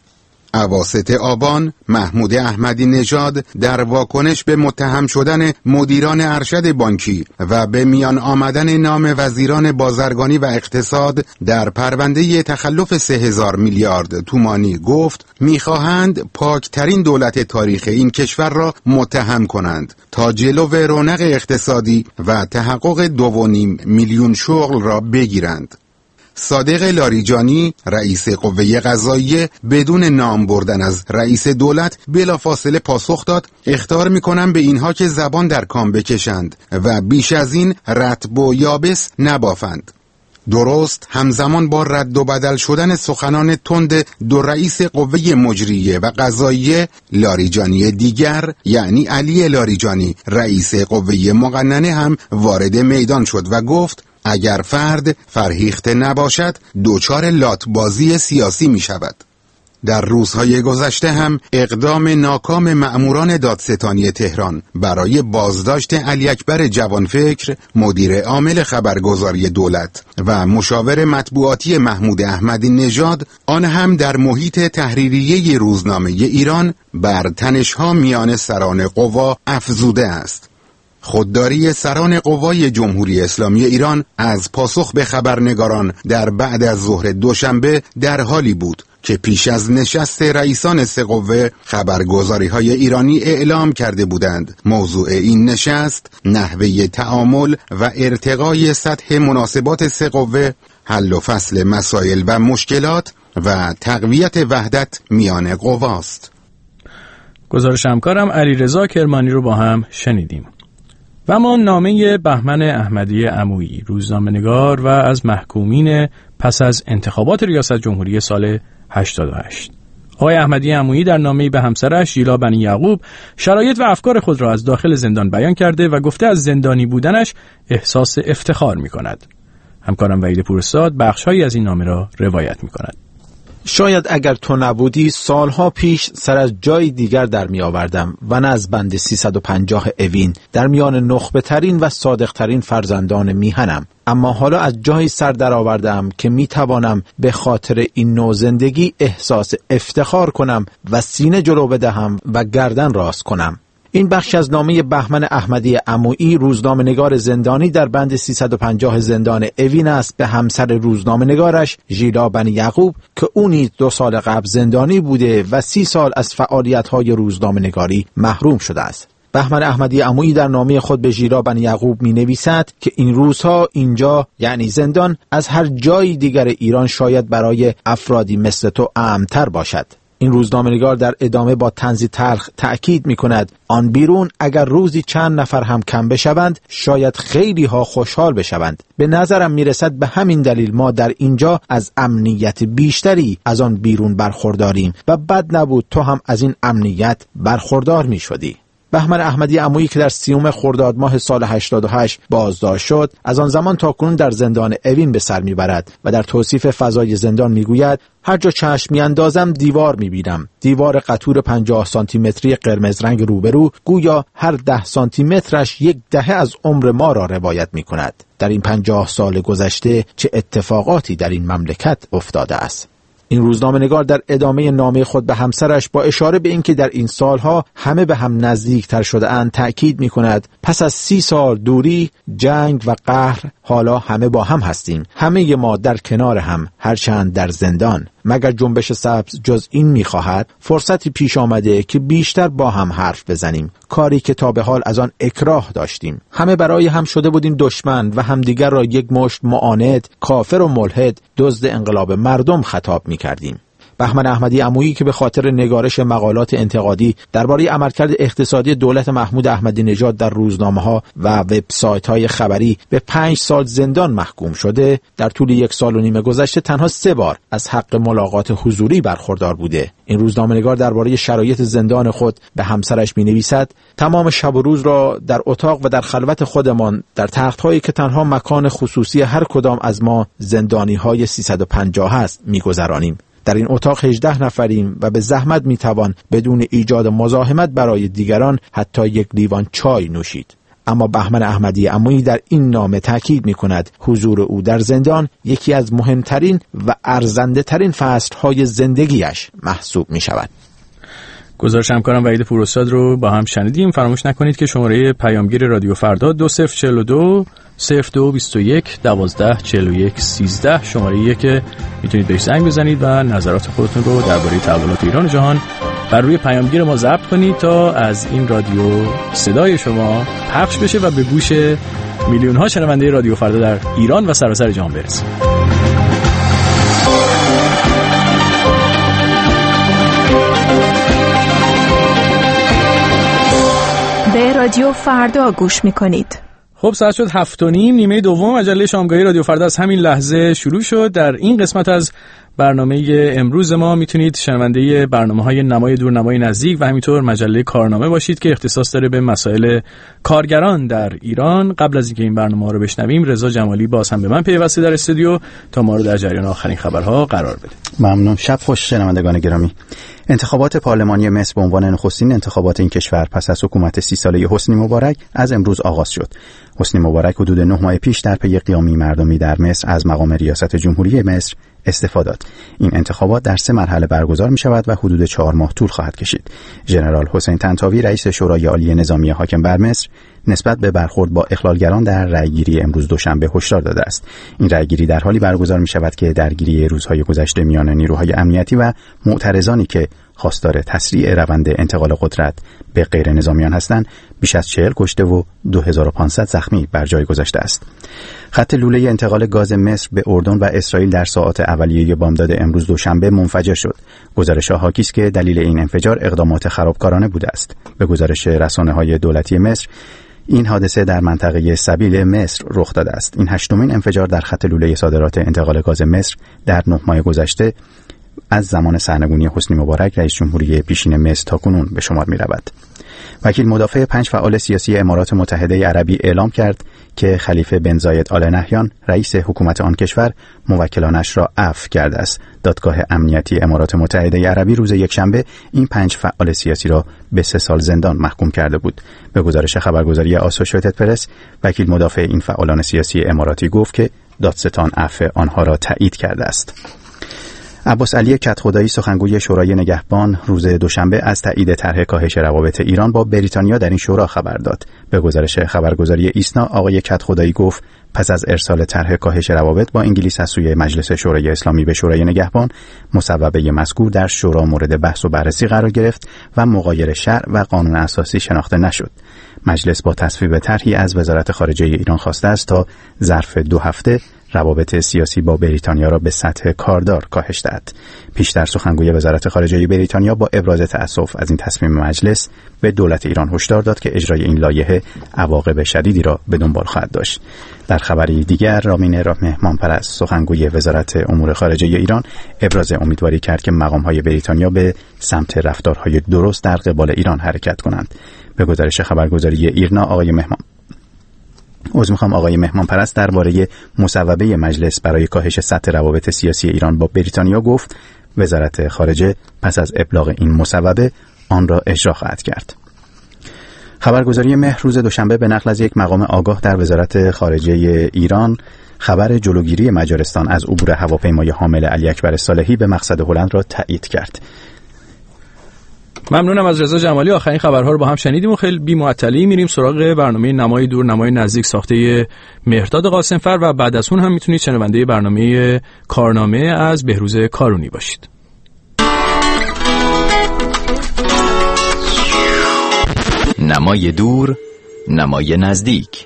اواسط آبان محمود احمدی نژاد در واکنش به متهم شدن مدیران ارشد بانکی و به میان آمدن نام وزیران بازرگانی و اقتصاد در پرونده تخلف سه هزار میلیارد تومانی گفت میخواهند پاکترین دولت تاریخ این کشور را متهم کنند تا جلو رونق اقتصادی و تحقق دو و نیم میلیون شغل را بگیرند. صادق لاریجانی رئیس قوه قضاییه بدون نام بردن از رئیس دولت بلافاصله پاسخ داد اخطار میکنم به اینها که زبان در کام بکشند و بیش از این رطب و یابس نبافند. درست همزمان با رد و بدل شدن سخنان تند دو رئیس قوه مجریه و قضاییه، لاریجانی دیگر یعنی علی لاریجانی رئیس قوه مقننه هم وارد میدان شد و گفت اگر فرد فرهیخته نباشد دچار لاتبازی سیاسی می شود. در روزهای گذشته هم اقدام ناکام مأموران دادستانی تهران برای بازداشت علی اکبر جوانفکر مدیر عامل خبرگزاری دولت و مشاور مطبوعاتی محمود احمدی نژاد آن هم در محیط تحریریه روزنامه ایران بر تنش‌ها میان سران قوا افزوده است. خودداری سران قوای جمهوری اسلامی ایران از پاسخ به خبرنگاران در بعد از ظهر دوشنبه در حالی بود که پیش از نشست رئیسان سه قوه خبرگزاری‌های ایرانی اعلام کرده بودند موضوع این نشست نحوه تعامل و ارتقای سطح مناسبات سه قوه، حل و فصل مسائل و مشکلات و تقویت وحدت میان قواست. گزارش همکارم علیرضا کرمانی رو با هم شنیدیم. و ما نامه بهمن احمدی عمویی روزنامه‌نگار و از محکومین پس از انتخابات ریاست جمهوری سال هشتاد و هشت. آقای احمدی عمویی در نامه‌ای به همسرش ژیلا بنی یعقوب شرایط و افکار خود را از داخل زندان بیان کرده و گفته از زندانی بودنش احساس افتخار می‌کند. همکارم وحید پورستاد بخش‌هایی از این نامه را روایت می‌کند. شاید اگر تو نبودی سالها پیش سر از جای دیگر در می آوردم و نه از بند سیصد و پنجاه اوین در میان نخبه ترین و صادق ترین فرزندان میهنم، اما حالا از جایی سر در آوردم که می توانم به خاطر این نوع زندگی احساس افتخار کنم و سینه جلو بدهم و گردن راست کنم. این بخش از نامه بهمن احمدی عمویی روزنامه‌نگار زندانی در بند سیصد و پنجاه زندان اوین است به همسر روزنامه‌نگارش ژیلا بنی یعقوب که او نیز دو سال قبل زندانی بوده و سی سال از فعالیت‌های روزنامه‌نگاری محروم شده است. بهمن احمدی عمویی در نامه خود به ژیلا بنی یعقوب می‌نویسد که این روزها اینجا یعنی زندان از هر جای دیگر ایران شاید برای افرادی مثل تو امن‌تر باشد. این روزنامه‌نگار در ادامه با طنزی تلخ تأکید می‌کند آن بیرون اگر روزی چند نفر هم کم بشوند شاید خیلی ها خوشحال بشوند. به نظرم میرسد به همین دلیل ما در اینجا از امنیت بیشتری از آن بیرون برخورداریم و بد نبود تو هم از این امنیت برخوردار می‌شدی. بهمن احمدی عمویی که در سیوم خرداد ماه سال هشتاد و هشت بازداشت شد از آن زمان تا کنون در زندان اوین به سر میبرد و در توصیف فضای زندان میگوید هر جا چشم میاندازم دیوار میبینم، دیوار قطور پنجاه سانتی متری قرمز رنگ روبرو گویا هر ده سانتی مترش یک دهه از عمر ما را روایت میکند. در این پنجاه سال گذشته چه اتفاقاتی در این مملکت افتاده است. این روزنامه‌نگار در ادامه نامه خود به همسرش با اشاره به اینکه در این سالها همه به هم نزدیکتر شده اند تأکید می‌کند پس از سی سال دوری، جنگ و قهر حالا همه با هم هستیم، همه ما در کنار هم، هرچند در زندان. مگر جنبش سبز جز این می‌خواهد فرصتی پیش آمده که بیشتر با هم حرف بزنیم، کاری که تا به حال از آن اکراه داشتیم. همه برای هم شده بودیم دشمن و همدیگر را یک مشت معاند، کافر و ملحد، دزد انقلاب مردم خطاب می‌کردیم. بهمن احمدی عمویی که به خاطر نگارش مقالات انتقادی درباره عملکرد اقتصادی دولت محمود احمدی نژاد در روزنامه‌ها و وبسایت‌های خبری به پنج سال زندان محکوم شده، در طول یک سال و نیم گذشته تنها سه بار از حق ملاقات حضوری برخوردار بوده. این روزنامه‌نگار درباره شرایط زندان خود به همسرش می‌نویسد تمام شب و روز را در اتاق و در خلوت خودمان در تخت‌هایی که تنها مکان خصوصی هر کدام از ما زندانی‌های سیصد و پنجاه است می‌گذرانیم. در این اتاق هجده نفریم و به زحمت میتوان بدون ایجاد مزاحمت برای دیگران حتی یک لیوان چای نوشید. اما بهمن احمدی عمویی در این نامه تاکید می‌کند حضور او در زندان یکی از مهمترین و ارزنده ترین فصل‌های زندگیش محسوب می‌شود. گزارش همکارم وحید پوراستاد رو با هم شنیدیم. فراموش نکنید که شماره پیامگیر رادیو فردا دو صفر چهل و دو صفر دو بیست و یک دوازده چهل و یک سیزده شماره‌ایه که میتونید بهش زنگ بزنید و نظرات خودتون رو درباره تحولات ایران و جهان بر روی پیامگیر ما ضبط کنید تا از این رادیو صدای شما پخش بشه و به گوش میلیون ها شنونده رادیو فردا در ایران و سراسر جهان برسه. به رادیو فردا گوش میکنید. خب ساعت شد هفت و نیم. نیمه دوم مجله شامگاهی رادیو فردا از همین لحظه شروع شد. در این قسمت از برنامه امروز ما میتونید شنونده برنامه‌های نمای دور نمای نزدیک و همینطور مجله کارنامه باشید که اختصاص داره به مسائل کارگران در ایران. قبل از اینکه این برنامه رو بشنویم رضا جمالی باز هم به من پیوسته در استودیو تا ما رو در جریان آخرین خبرها قرار بده. ممنون. شب خوش شنوندگان گرامی. انتخابات پارلمانی مصر به عنوان نخستین انتخابات این کشور پس از حکومت سی ساله حسنی مبارک از امروز آغاز شد. حسنی مبارک حدود نه ماه پیش در پی قیامی مردمی در مصر از مقام ریاست جمهوری مصر استعفا داد. این انتخابات در سه مرحله برگزار می شود و حدود چهار ماه طول خواهد کشید. ژنرال حسین طنطاوی رئیس شورای عالی نظامی حاکم بر مصر نسبت به برخورد با اخلالگران در رأیگیری امروز دوشنبه هشدار داده است. این رأیگیری در حالی برگزار می شود که درگیری روزهای گذشته میان نیروهای امنیتی و معترضانی که خواستار تسریع روند انتقال قدرت به غیر نظامیان هستند بیش از چهل کشته و دو هزار و پانصد زخمی بر جای گذاشته است. خط لوله انتقال گاز مصر به اردن و اسرائیل در ساعات اولیه بامداد امروز دوشنبه منفجر شد. گزارش حاکی است که دلیل این انفجار اقدامات خرابکارانه بوده است. به گزارش رسانه‌های دولتی مصر این حادثه در منطقه سبیل مصر رخ داده است. این هشتمین انفجار در خط لوله صادرات انتقال گاز مصر در نه ماه گذشته از زمان سرنگونی حسنی مبارک رئیس جمهوری پیشین مصر تاکنون به شمار می رود. وکیل مدافع پنج فعال سیاسی امارات متحده عربی اعلام کرد که خلیفه بن زاید آل نهیان رئیس حکومت آن کشور موکلانش را عفو کرده است. دادگاه امنیتی امارات متحده عربی روز یکشنبه این پنج فعال سیاسی را به سه سال زندان محکوم کرده بود. به گزارش خبرگزاری آسوشییتد پرس وکیل مدافع این فعالان سیاسی اماراتی گفت که دادستان عفو آنها را تایید کرده است. عباس علی کدخدایی سخنگوی شورای نگهبان روز دوشنبه از تایید طرح کاهش روابط ایران با بریتانیا در این شورا خبر داد. به گزارش خبرگزاری ایسنا آقای کدخدایی گفت پس از ارسال طرح کاهش روابط با انگلیس از سوی مجلس شورای اسلامی به شورای نگهبان، مصوبه مذکور در شورا مورد بحث و بررسی قرار گرفت و مغایر شرع و قانون اساسی شناخته نشد. مجلس با تصویب طرحی از وزارت خارجه ایران خواسته است تا ظرف دو هفته روابط سیاسی با بریتانیا را به سطح کاردار کاهش دهد. پیشتر سخنگوی وزارت خارجه بریتانیا با ابراز تأسف از این تصمیم مجلس به دولت ایران هشدار داد که اجرای این لایحه عواقب شدیدی را به دنبال خواهد داشت. در خبری دیگر رامین مهمانپرست سخنگوی وزارت امور خارجه ایران ابراز امیدواری کرد که مقام‌های بریتانیا به سمت رفتارهای درست در قبال ایران حرکت کنند. به گزارش خبرگزاری ایرنا آقای مهمان عذر می‌خوام آقای مهمان پرست درباره مصوبه مجلس برای کاهش سطح روابط سیاسی ایران با بریتانیا گفت وزارت خارجه پس از ابلاغ این مصوبه آن را اجرا خواهد کرد. خبرگزاری مهر روز دوشنبه به نقل از یک مقام آگاه در وزارت خارجه ایران خبر جلوگیری مجارستان از عبور هواپیمای حامل علی اکبر صالحی به مقصد هلند را تایید کرد. ممنونم از رضا جمالی. آخرین خبرها رو با هم شنیدیم و خیلی بی معطلی میریم سراغ برنامه نمای دور نمای نزدیک ساخته مهرداد قاسمفر و بعد از اون هم میتونید شنونده برنامه کارنامه از بهروز کارونی باشید. نمای دور نمای نزدیک.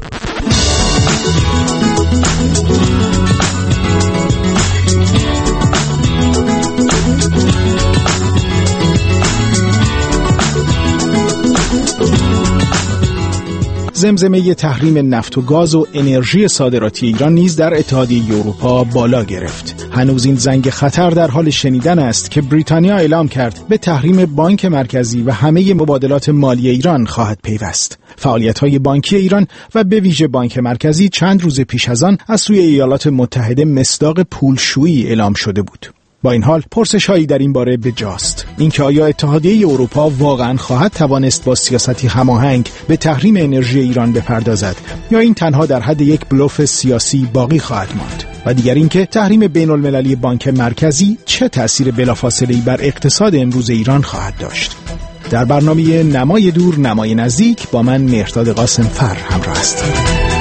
زمزمه تحریم نفت و گاز و انرژی صادراتی ایران نیز در اتحادیه اروپا بالا گرفت. هنوز این زنگ خطر در حال شنیدن است که بریتانیا اعلام کرد به تحریم بانک مرکزی و همه مبادلات مالی ایران خواهد پیوست. فعالیت‌های بانکی ایران و به ویژه بانک مرکزی چند روز پیش از آن از سوی ایالات متحده مصداق پولشویی اعلام شده بود. با این حال پرسش‌هایی در این باره بجاست. اینکه آیا اتحادیه اروپا واقعاً خواهد توانست با سیاستی هماهنگ به تحریم انرژی ایران بپردازد یا این تنها در حد یک بلوف سیاسی باقی خواهد ماند؟ و دیگر اینکه تحریم بین‌المللی بانک مرکزی چه تأثیر بلافاصله‌ای بر اقتصاد امروز ایران خواهد داشت؟ در برنامه نمای دور نمای نزدیک با من مهرداد قاسم فر همراه هستید.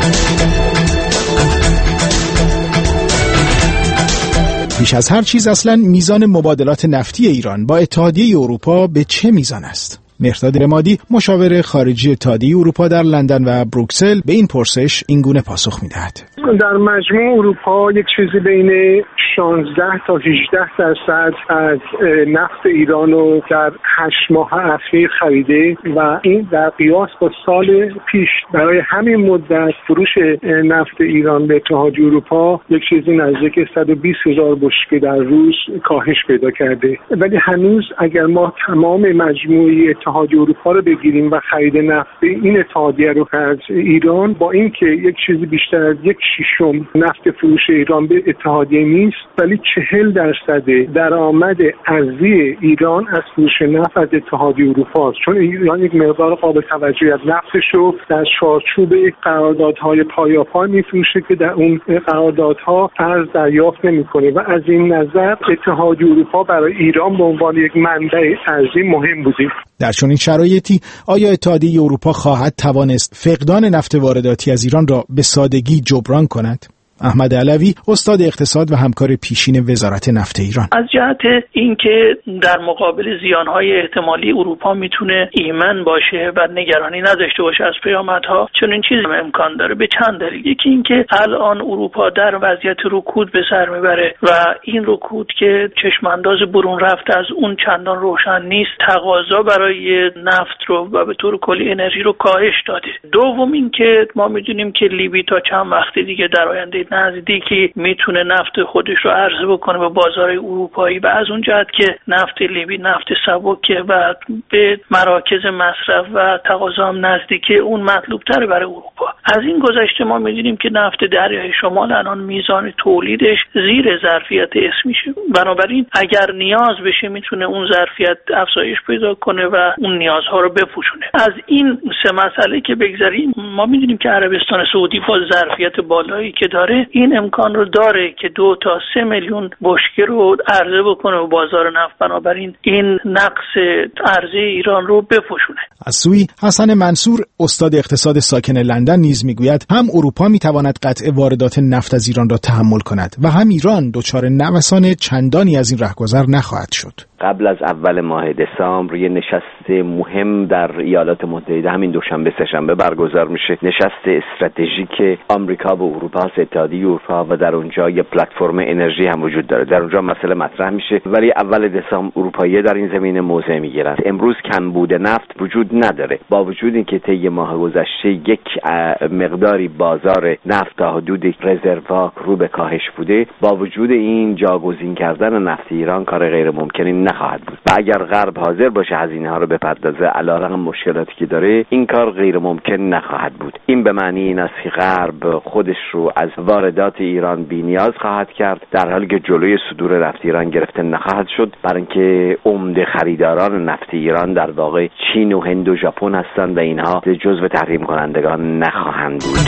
بیش از هر چیز اصلا میزان مبادلات نفتی ایران با اتحادیه اروپا به چه میزان است؟ مهرداد رمادی مشاور خارجی اتحادیه اروپا در لندن و بروکسل به این پرسش اینگونه پاسخ میدهد. در مجموع اروپا یک چیزی بین شانزده تا هجده درصد از نفت ایران رو در هشت ماه اخیر خریده و این در قیاس با سال پیش برای همین مدت فروش نفت ایران به اتحادیه اروپا یک چیزی نزدیک صد و بیست هزار بشکه در روز کاهش پیدا کرده. ولی هنوز اگر ما تمام مجموعه اتحادیه اروپا رو بگیریم و خرید نفت این اتحادیه رو از ایران، با اینکه یک چیزی بیشتر از یک ششم نفت فروش ایران به اتحادیه نیست، ولی چهل درصد درآمد ارزی ایران از فروش نفت از اتحادیه اروپا است. چون ایران یک مقدار قابل توجهی از نفتش رو در چارچوب قراردادهای پایاپای میفروشه که در اون قراردادها ارز دریافت نمیکنه و از این نظر اتحادیه اروپا برای ایران به عنوان یک منبع ارزی مهم بوده. در چنین شرایطی آیا اتحادیه اروپا خواهد توانست فقدان نفت وارداتی از ایران را به سادگی جبران کند؟ احمد علوی استاد اقتصاد و همکار پیشین وزارت نفت ایران: از جهت اینکه در مقابل زیانهای احتمالی اروپا میتونه ایمن باشه و نگرانی نداشته باشه از پیامدها، چون این چیزی امکان داره به چند دلیل. یکی اینکه الان اروپا در وضعیت رکود به سر میبره و این رکود که چشمانداز برون رفته از اون چندان روشن نیست، تقاضا برای نفت رو و به طور کلی انرژی رو کاهش داده. دوم اینکه ما میدونیم که لیبی تا چند وقت دیگه در آینده نزدیکی میتونه نفت خودش رو عرضه بکنه به بازارهای اروپایی و از اون جهت که نفت لیبی نفت سبکه و به مراکز مصرف و تقاضا هم نزدیکه، اون مطلوب تره برای اروپا. از این گذشته ما میدونیم که نفت دریای شمال الان میزان تولیدش زیر ظرفیت اسمیشه، بنابراین اگر نیاز بشه میتونه اون ظرفیت افزایش پیدا کنه و اون نیازها رو بپوشونه. از این سه مسئله که بگذریم، ما میدونیم که عربستان سعودی با ظرفیت بالایی که داره این امکان رو داره که دو تا سه میلیون بشکه رو عرضه بکنه به بازار نفت، بنابراین این نقص عرضه ایران رو بپوشونه. از سوی حسن منصور استاد اقتصاد ساکن لندن نیز میگوید هم اروپا میتواند قطع واردات نفت از ایران را تحمل کند و هم ایران دچار نوسان چندانی از این رهگذر نخواهد شد. قبل از اول ماه دسامبر یه نشست مهم در ایالات متحده همین دوشنبه سه‌شنبه برگزار میشه، نشست استراتژیک آمریکا و اروپا، اتحادیه اروپا، و در اونجا یه پلتفرم انرژی هم وجود داره. در اونجا مسئله مطرح میشه، ولی اول دسامبر اروپایی‌ها در این زمینه موضع میگیرن. امروز کمبود نفت وجود نداره، با وجود اینکه طی ماه گذشته یک مقداری بازار نفت تا حدود رزروا رو به کاهش بوده، با وجود این جاگزین کردن نفت ایران کار غیر ممکنی نخواهد بود و اگر غرب حاضر باشه هزینه ها رو بپردازه علیرغم مشکلاتی که داره، این کار غیر ممکن نخواهد بود. این به معنی این است که غرب خودش رو از واردات ایران بی‌نیاز خواهد کرد، در حالی که جلوی صدور نفت ایران گرفته نخواهد شد، برای اینکه عمده خریداران نفت ایران در واقع چین و هند و ژاپن هستند و اینها جزو تحریم کنندگان نخواهند بود.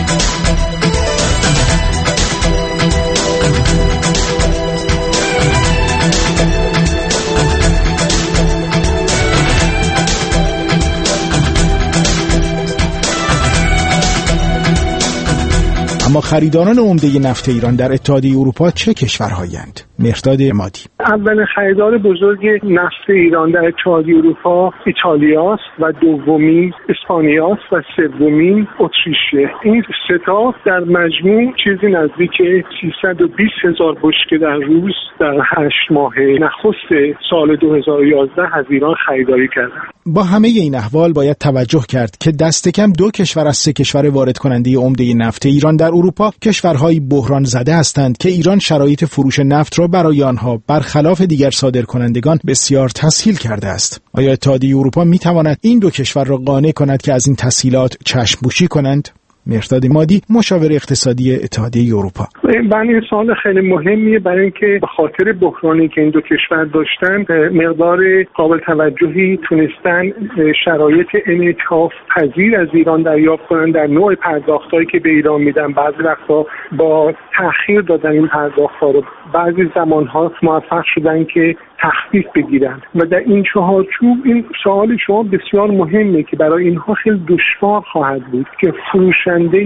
اما خریداران عمده نفت ایران در اتحادیه اروپا چه کشورهایند؟ مهرداد رمادی: اولین خریدار بزرگ نفت ایران در اتحادیه اروپا ایتالیاست و دومین اسپانیاست و سومین اتریشه. این سه تا در مجموع چیزی نزدیک سیصد و بیست هزار بشکه در روز در هشت ماه نخست سال دو هزار و یازده از ایران خریداری کردند. با همه این احوال باید توجه کرد که دست کم دو کشور از سه کشور وارد کننده عمده نفت ایران در اروپا کشورهای بحران زده هستند که ایران شرایط فروش نفت را برای آنها برخلاف دیگر صادرکنندگان بسیار تسهیل کرده است. آیا اتحادیه اروپا می تواند این دو کشور را قانع کند که از این تسهیلات چشم‌پوشی کنند؟ مهرداد مادی، مشاور اقتصادی اتحادیه اروپا. بله، این سوال خیلی مهمیه، برای اینکه به خاطر بحرانی که این دو کشور داشتن مقدار قابل توجهی تونستن شرایط انعطاف پذیر از ایران دریافت کنن در نوع پرداختایی که به ایران میدن. بعضی وقتا با تأخیر دادن این پرداخت‌ها رو، بعضی زمان‌ها موفق شدن که تخفیف بگیرن و در این چهارچوب این سوال شما بسیار مهمه که برای اینها خیلی دشوار خواهد بود که فروشنده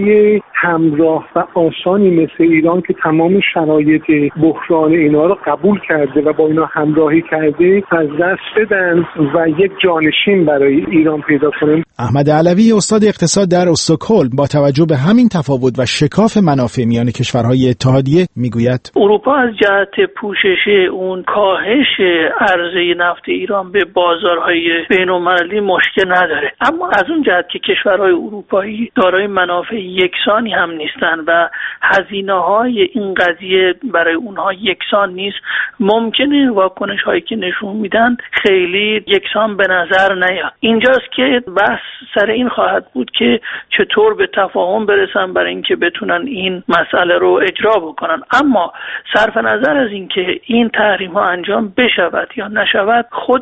همراه و آسانی مثل ایران که تمام شرایط بحران اینا رو قبول کرده و با اینا همراهی کرده از دست بدن و یک جانشین برای ایران پیدا کنیم. احمد علوی، استاد اقتصاد در استکهلم، با توجه به همین تفاوت و شکاف منافع میان کشورهای اتحادیه میگوید اروپا از جهت پوشش اون کاهش عرضه نفت ایران به بازارهای بین‌المللی مشکل نداره، اما از اون جهت که کشورهای اروپایی دارای منافع یکسانی هم نیستن و هزینه‌های این قضیه برای اونها یکسان نیست، ممکنه واکنش‌هایی که نشون میدن خیلی یکسان به نظر نیاد. اینجاست که بحث سر این خواهد بود که چطور به تفاهم برسن برای اینکه بتونن این مسئله رو اجرا بکنن. اما صرف نظر از اینکه این تحریم‌ها انجام بشود یا نشود، خود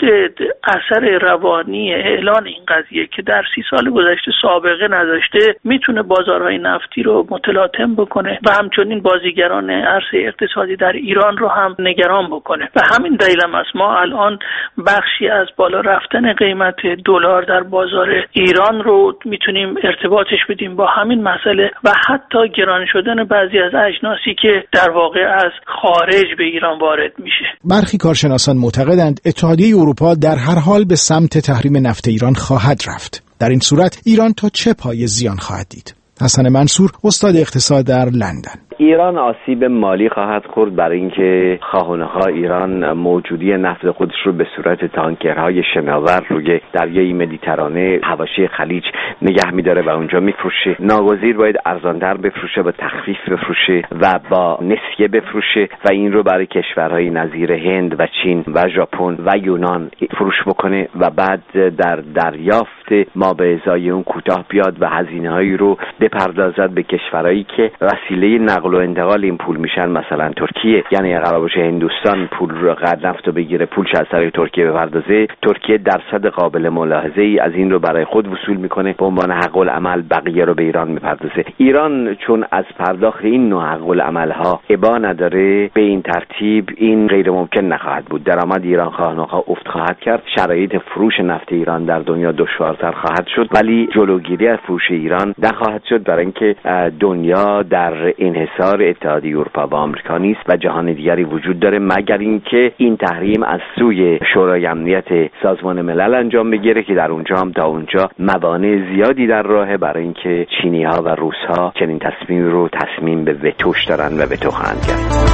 اثر روانی اعلان این قضیه که در سی سال گذشته سابقه نداشته میتونه بازارهای نفتی رو متلاطم بکنه و همچنین بازیگران عرصه اقتصادی در ایران رو هم نگران بکنه و همین دلیل هم است ما الان بخشی از بالا رفتن قیمت دلار در بازار ایران رو میتونیم ارتباطش بدیم با همین مسئله و حتی گران شدن بعضی از اجناسی که در واقع از خارج به ایران وارد میشه. برخی کارشناسان معتقدند اتحادیه اروپا در هر حال به سمت تحریم نفت ایران خواهد رفت. در این صورت ایران تا چه پایه زیان خواهد دید؟ حسن منصور، استاد اقتصاد در لندن: ایران آسیب مالی خواهد خورد برای اینکه خواه و نخواه ایران موجودی نفت خودش رو به صورت تانکرهای شناور روی دریای مدیترانه حواشی خلیج نگه می‌داره و اونجا میفروشه. ناگزیر باید ارزان‌تر بفروشه، با تخفیف بفروشه و با نسیه بفروشه و این رو برای کشورهای نظیر هند و چین و ژاپن و یونان فروش بکنه و بعد در دریافت ما به ازای اون کوتاه بیاد و هزینه‌هایی رو بپردازد به کشورهایی که وسیله نقل و انتقال این پول میشن، مثلا ترکیه. یعنی قرار باشه هندوستان پول رو قرض نفت رو بگیره، پولش از طریق ترکیه بپردازه، ترکیه درصد قابل ملاحظه ای از این رو برای خود وصول میکنه، به عنوان حق العمل بقیه رو به ایران میپردازه. ایران چون از پرداخت این نوع حق العمل ها ابا نداره، به این ترتیب این غیر ممکن نخواهد بود. درآمد ایران خواه نخواه افت خواهد کرد، شرایط فروش نفت ایران در دنیا دشوارتر خواهد شد، ولی جلوگیری از فروش ایران نخواهد شد، برای اینکه دنیا در انحصار اتحادیه اروپا و آمریکا نیست و جهان دیگری وجود داره، مگر اینکه این تحریم از سوی شورای امنیت سازمان ملل انجام بگیره که در اونجا هم تا اونجا موانع زیادی در راهه برای اینکه چینی‌ها و روس‌ها چنین تصمیم رو تصمیم به وتوش دارن و وتو خواهند کرد.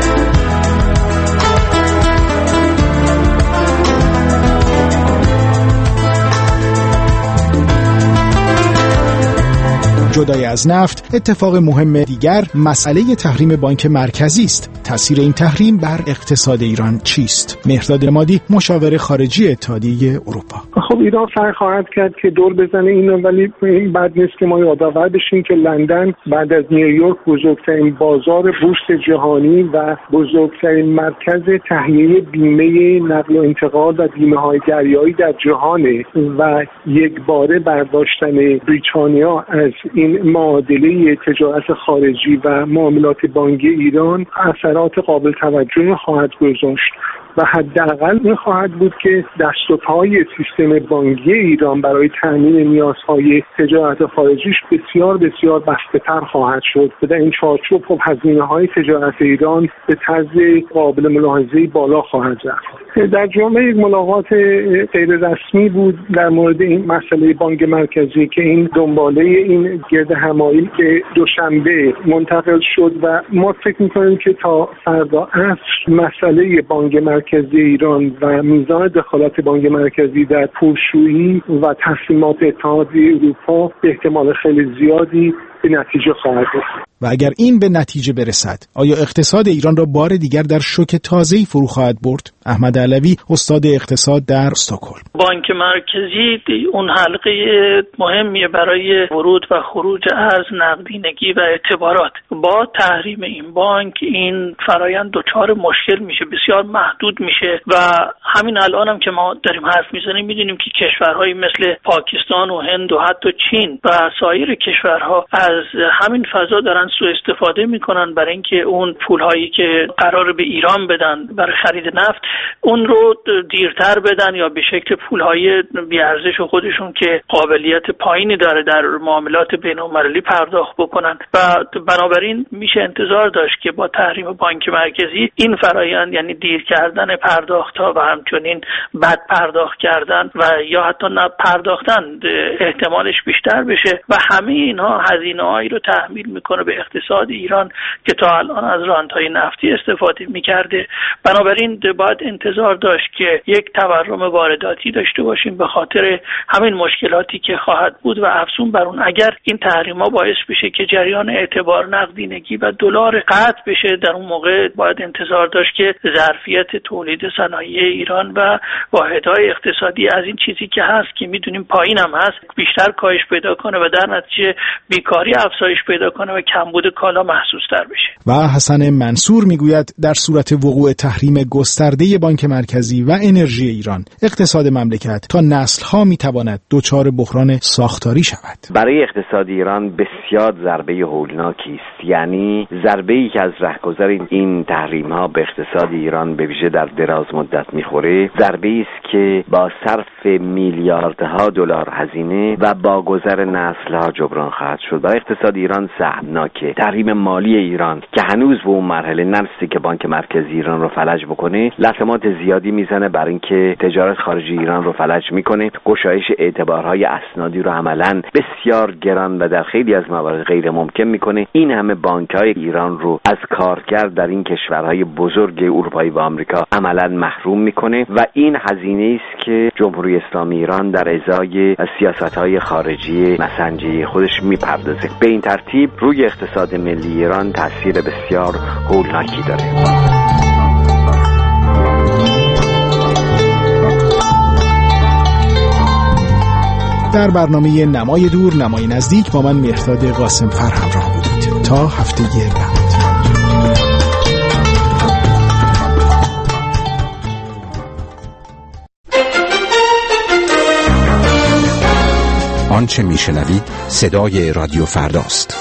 جدای از نفت، اتفاق مهم دیگر مسئله تحریم بانک مرکزی است. تأثیر این تحریم بر اقتصاد ایران چیست؟ مهرداد مادی، مشاور خارجی اتحادیه اروپا: خب ایران سعی خواهد کرد که دور بزنه اینو، ولی این بد نیست که ما یادآور بشیم که لندن بعد از نیویورک بزرگترین بازار بورس جهانی و بزرگترین مرکز تهیه بیمه نقل و انتقال و بیمه‌های دریایی در جهانه و یک باره برداشتن بریتانیا از این معادله تجارت خارجی و معاملات بانکی ایران اثرات قابل توجهی خواهد گذاشت و حداقل این خواهد بود که دست و پای سیستم بانکی ایران برای تامین نیازهای تجارت خارجیش بسیار بسیار بسته‌تر خواهد شد و در این چارچوب خب هزینه‌های تجارت ایران به طرز قابل ملاحظه‌ای بالا خواهد رفت. در جامعه یک ملاقات غیر رسمی بود در مورد این مسئله بانک مرکزی که این دنباله این گرد همایی که دوشنبه منتقل شد و ما فکر می‌کنیم که تا فردا عصر مسئله بانک مرکزی ایران و میزان دخالت بانک مرکزی در پولشویی و تصمیمات اتحادیه اروپا به احتمال خیلی زیادی به نتیجه خواهد رسید. و اگر این به نتیجه برسد، آیا اقتصاد ایران را بار دیگر در شوک تازه‌ای فرو خواهد برد؟ احمد علوی، استاد اقتصاد در استکهلم. بانک مرکزی اون حلقه مهمیه برای ورود و خروج ارز، نقدینگی و اعتبارات. با تحریم این بانک این فرایند دچار مشکل میشه، بسیار محدود میشه و همین الان هم که ما داریم حرف میزنیم میدونیم که کشورهایی مثل پاکستان و هند و حتی چین و سایر کشورها از همین فضا دارن سوء استفاده میکنن برای اینکه اون پولهایی که قرار به ایران بدن برای خرید نفت اون رو دیرتر بدن یا به شکل پولهای بیارزش خودشون که قابلیت پایینی داره در معاملات بین‌المللی پرداخت بکنن و بنابراین میشه انتظار داشت که با تحریم بانک مرکزی این فرایند، یعنی دیر کردن پرداخت‌ها و همچنین بد پرداخت کردن و یا حتی نه پرداختن احتمالش بیشتر بشه و همه اینها هزینه‌هایی رو تحمیل میکنه به اقتصاد ایران که تا الان از رانت‌های نفتی استفاده میکرده. بنابراین باید انتظار داشت که یک تورم وارداتی داشته باشیم به خاطر همین مشکلاتی که خواهد بود و افزون بر اون اگر این تحریم‌ها باعث بشه که جریان اعتبار نقدینگی و دلار قطع بشه، در اون موقع باید انتظار داشت که ظرفیت تولید صنایع ایران و واحدهای اقتصادی از این چیزی که هست که میدونیم پایین هم هست بیشتر کاهش پیدا کنه و در نتیجه بیکاری افزایش پیدا کنه و کمبود کالا محسوس‌تر بشه. و حسن منصور میگوید در صورت وقوع تحریم گسترده بانک مرکزی و انرژی ایران، اقتصاد مملکت تا نسل‌ها میتواند دچار بحران ساختاری شود. برای اقتصاد ایران بسیار ضربه هولناکی است، یعنی ضربه‌ای که از رهگذر این تحریم‌ها به اقتصاد ایران به ویژه در دراز مدت می‌خوره، ضربه‌ای است که با صرف میلیاردها دلار هزینه و با گذر نسل‌ها جبران خواهد شد. برای اقتصاد ایران سهمناکه. تحریم مالی ایران که هنوز به اون مرحله نرسیده که بانک مرکزی ایران رو فلج بکنه، لطمات زیادی میزنه برای اینکه تجارت خارجی ایران رو فلج میکنه، گشایش اعتبارهای اسنادی رو عملاً بسیار گران و در خیلی از موارد غیر ممکن میکنه. این همه بانک‌های ایران رو از کارکرد در این کشورهای بزرگ اروپایی و آمریکا عملاً محروم میکنه و این هزینه است که جمهوری اسلامی ایران در ازای سیاست‌های خارجی مسنجی خودش میپردازه. به این ترتیب روی اقتصاد ملی ایران تاثیر بسیار هولناکی داره. در برنامه نمای دور نمای نزدیک با من مهرداد قاسمفر همراه بودید. تا هفته بعد. آنچه میشنوید صدای رادیو فرداست.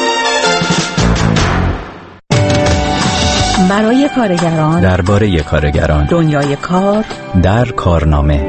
برای کارگران، درباره کارگران، دنیای کار، در کارنامه.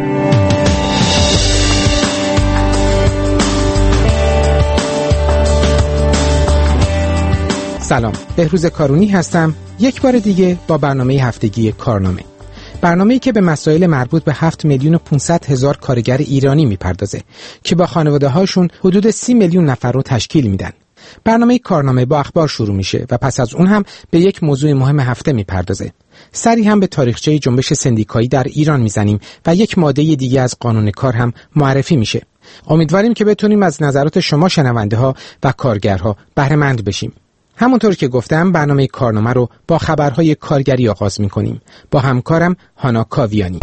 سلام، بهروز کارونی هستم. یک بار دیگه با برنامه هفتگی کارنامه. برنامه‌ای که به مسائل مربوط به هفت میلیون و پانصد هزار کارگر ایرانی میپردازه که با خانواده‌هاشون حدود سی میلیون نفر رو تشکیل میدن. برنامه کارنامه با اخبار شروع میشه و پس از اون هم به یک موضوع مهم هفته میپردازه. سری هم به تاریخچه جنبش سندیکایی در ایران میزنیم و یک ماده دیگه از قانون کار هم معرفی میشه. امیدواریم که بتونیم از نظرات شما شنونده ها و کارگرها بهره مند بشیم. همونطور که گفتم برنامه کارنامه رو با خبرهای کارگری آغاز میکنیم با همکارم هانا کاویانی.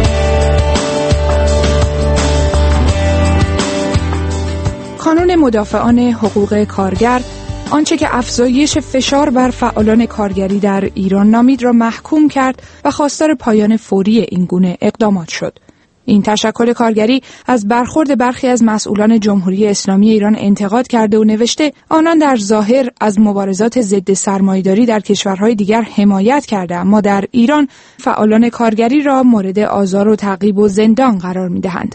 کانون مدافعان حقوق کارگر آنچه که افزایش فشار بر فعالان کارگری در ایران نامید را محکوم کرد و خواستار پایان فوری این گونه اقدامات شد. این تشکل کارگری از برخورد برخی از مسئولان جمهوری اسلامی ایران انتقاد کرده و نوشته آنان در ظاهر از مبارزات ضد سرمایه‌داری در کشورهای دیگر حمایت کرده، اما در ایران فعالان کارگری را مورد آزار و تعقیب و زندان قرار می‌دهند.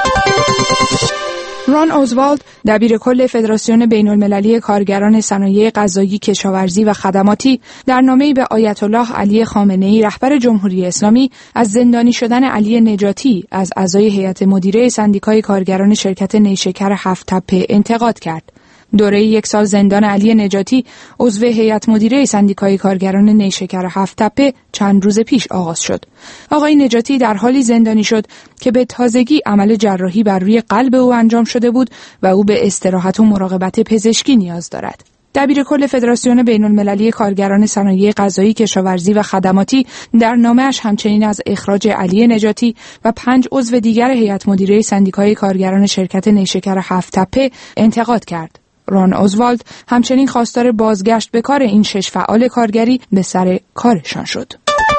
ران اوزوالد، دبیر کل فدراسیون بین المللی کارگران صنایع غذایی، کشاورزی و خدماتی، در نامه‌ای به آیت الله علی خامنه‌ای رهبر جمهوری اسلامی از زندانی شدن علی نجاتی از اعضای هیئت مدیره سندیکای کارگران شرکت نیشکر هفت تپه انتقاد کرد. دوره یک سال زندان علی نجاتی عضو هیئت مدیره سندیکای کارگران نیشکر هفت تپه چند روز پیش آغاز شد. آقای نجاتی در حالی زندانی شد که به تازگی عمل جراحی بر روی قلب او انجام شده بود و او به استراحت و مراقبت پزشکی نیاز دارد. دبیر کل فدراسیون بین المللی کارگران صنایع غذایی، کشاورزی و خدماتی در نامه‌اش همچنین از اخراج علی نجاتی و پنج عضو دیگر هیئت مدیره سندیکای کارگران شرکت نیشکر هفت تپه انتقاد کرد. ران اوزوالد همچنین خواستار بازگشت به کار این شش فعال کارگری به سر کارشان شد.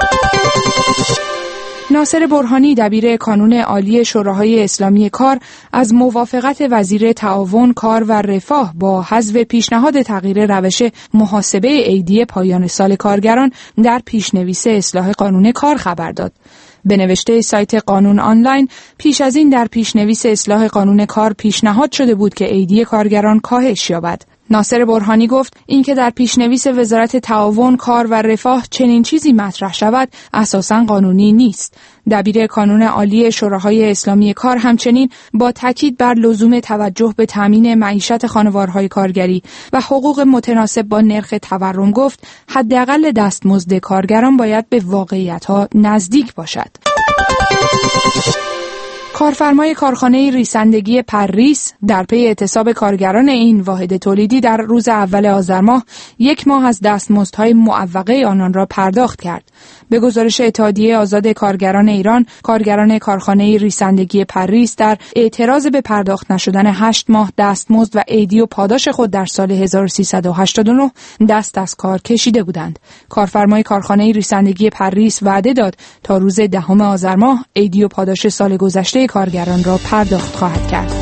ناصر برهانی دبیر کانون عالی شوراهای اسلامی کار از موافقت وزیر تعاون، کار و رفاه با حذف پیشنهاد تغییر روش محاسبه عیدی پایان سال کارگران در پیشنویس اصلاح قانون کار خبر داد. به نوشته سایت قانون آنلاین، پیش از این در پیشنویس اصلاح قانون کار پیشنهاد شده بود که عیدی کارگران کاهش یابد. ناصر برهانی گفت اینکه در پیشنویس وزارت تعاون، کار و رفاه چنین چیزی مطرح شود اساساً قانونی نیست. دبیر کانون عالی شوراهای اسلامی کار همچنین با تاکید بر لزوم توجه به تامین معیشت خانوارهای کارگری و حقوق متناسب با نرخ تورم گفت حداقل دستمزد کارگران باید به واقعیت‌ها نزدیک باشد. کارفرمای کارخانه ریسندگی پرریس در پی اعتصاب کارگران این واحد تولیدی در روز اول آذر ماه یک ماه از دستمزدهای معوقه آنان را پرداخت کرد. به گزارش اتحادیه آزاد کارگران ایران، کارگران کارخانه ریسندگی پرریس در اعتراض به پرداخت نشدن هشت ماه دستمزد و عیدی و پاداش خود در سال هزار و سیصد و هشتاد و نه دست از کار کشیده بودند. کارفرمای کارخانه ریسندگی پرریس وعده داد تا روز دهم آذر ماه عیدی و پاداش سال گذشته کارگران را پرداخت خواهد کرد.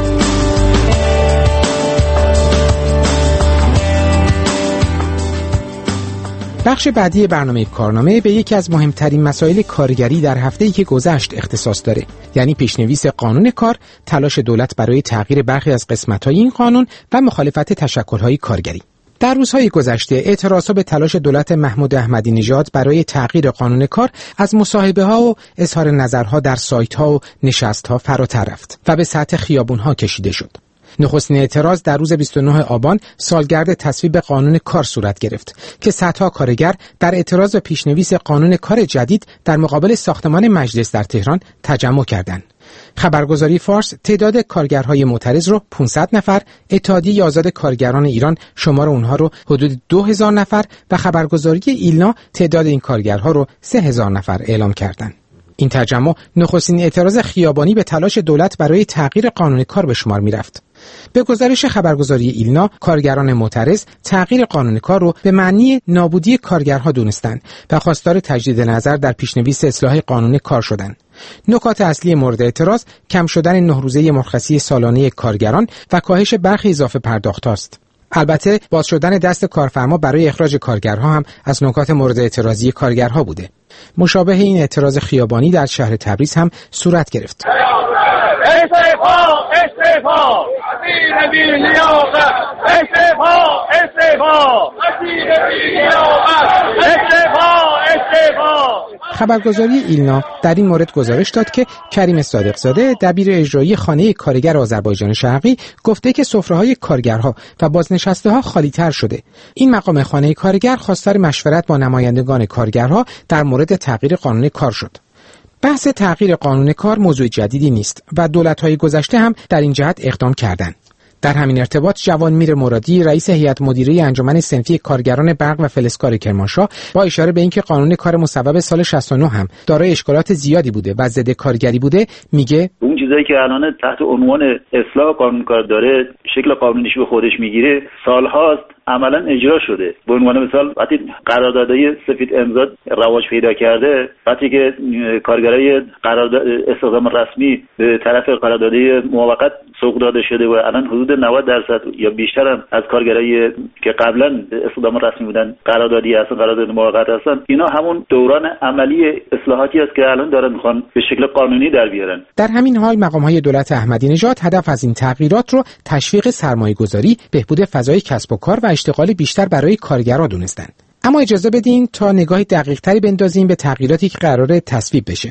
بخش بعدی برنامه کارنامه به یکی از مهمترین مسائل کارگری در هفته‌ای که گذشت اختصاص داره، یعنی پیشنویس قانون کار، تلاش دولت برای تغییر برخی از قسمت‌های این قانون و مخالفت تشکل‌های کارگری. در روزهای گذشته اعتراضها به تلاش دولت محمود احمدی نژاد برای تغییر قانون کار از مصاحبه‌ها و اظهار نظرها در سایت‌ها و نشست‌ها فراتر رفت و به سطح خیابون‌ها کشیده شد. نخستین اعتراض در روز بیست و نه آبان سالگرد تصویب قانون کار صورت گرفت که صدها کارگر در اعتراض به پیشنویس قانون کار جدید در مقابل ساختمان مجلس در تهران تجمع کردند. خبرگزاری فارس تعداد کارگرهای معترض رو پانصد نفر، اتحادیه آزاد کارگران ایران شمار اونها رو حدود دو هزار نفر و خبرگزاری ایلنا تعداد این کارگرها رو سه هزار نفر اعلام کردند. این تجمع نخستین اعتراض خیابانی به تلاش دولت برای تغییر قانون کار به شمار می‌رفت. به گزارش خبرگزاری ایلنا، کارگران معترض تغییر قانون کار رو به معنی نابودی کارگرها دونستند و خواستار تجدید نظر در پیشنویس اصلاح قانون کار شدند. نکات اصلی مورد اعتراض کم شدن نه روزه مرخصی سالانه کارگران و کاهش برخی اضافه پرداخت‌ها است. البته باز شدن دست کارفرما برای اخراج کارگرها هم از نکات مورد اعتراضی کارگرها بوده. مشابه این اعتراض خیابانی در شهر تبریز هم صورت گرفت. استعفا استعفا وزیر بی لیاقت استعفا استعفا وزیر بی لیاقت استعفا استعفا. خبرگزاری ایلنا در این مورد گزارش داد که کریم صادقزاده دبیر اجرایی خانه کارگر آذربایجان شرقی گفته که سفره‌های کارگرها و بازنشسته‌ها خالی‌تر شده. این مقام خانه کارگر خواستار مشورت با نمایندگان کارگرها در مورد تغییر قانون کار شد. بحث تغییر قانون کار موضوع جدیدی نیست و دولت‌های گذشته هم در این جهت اقدام کردند. در همین ارتباط جوانمیر مرادی رئیس هیئت مدیره انجمن صنفی کارگران برق و فلزکار کرمانشاه با اشاره به اینکه قانون کار مصوب سال شصت و نه هم دارای اشکالات زیادی بوده و ضد کارگری بوده میگه اون چیزایی که الان تحت عنوان اصلاح قانون کار داره شکل قانونیش به خودش میگیره سالهاست عملا اجرا شده. به عنوان مثال وقتی قراردادهای سفید امضا رواج پیدا کرده، وقتی که کارگرای قرارداد استخدام رسمی به طرف قراردادهای موقت سوق داده شده و الان حدود نود درصد یا بیشتر هم از کارگرایی که قبلا استخدام رسمی بودن قراردادی هستن، قرارداد موقت هستن، اینا همون دوران عملی اصلاحاتی است که الان دارن میخوان به شکل قانونی در بیارن. در همین حال مقام‌های دولت احمدی نژاد هدف از این تغییرات رو تشویق سرمایه‌گذاری، بهبود فضای کسب و کار و اشتغال بیشتر برای کارگران دونستند. اما اجازه بدین تا نگاهی دقیق‌تری بندازیم به تغییراتی که قراره تصویب بشه.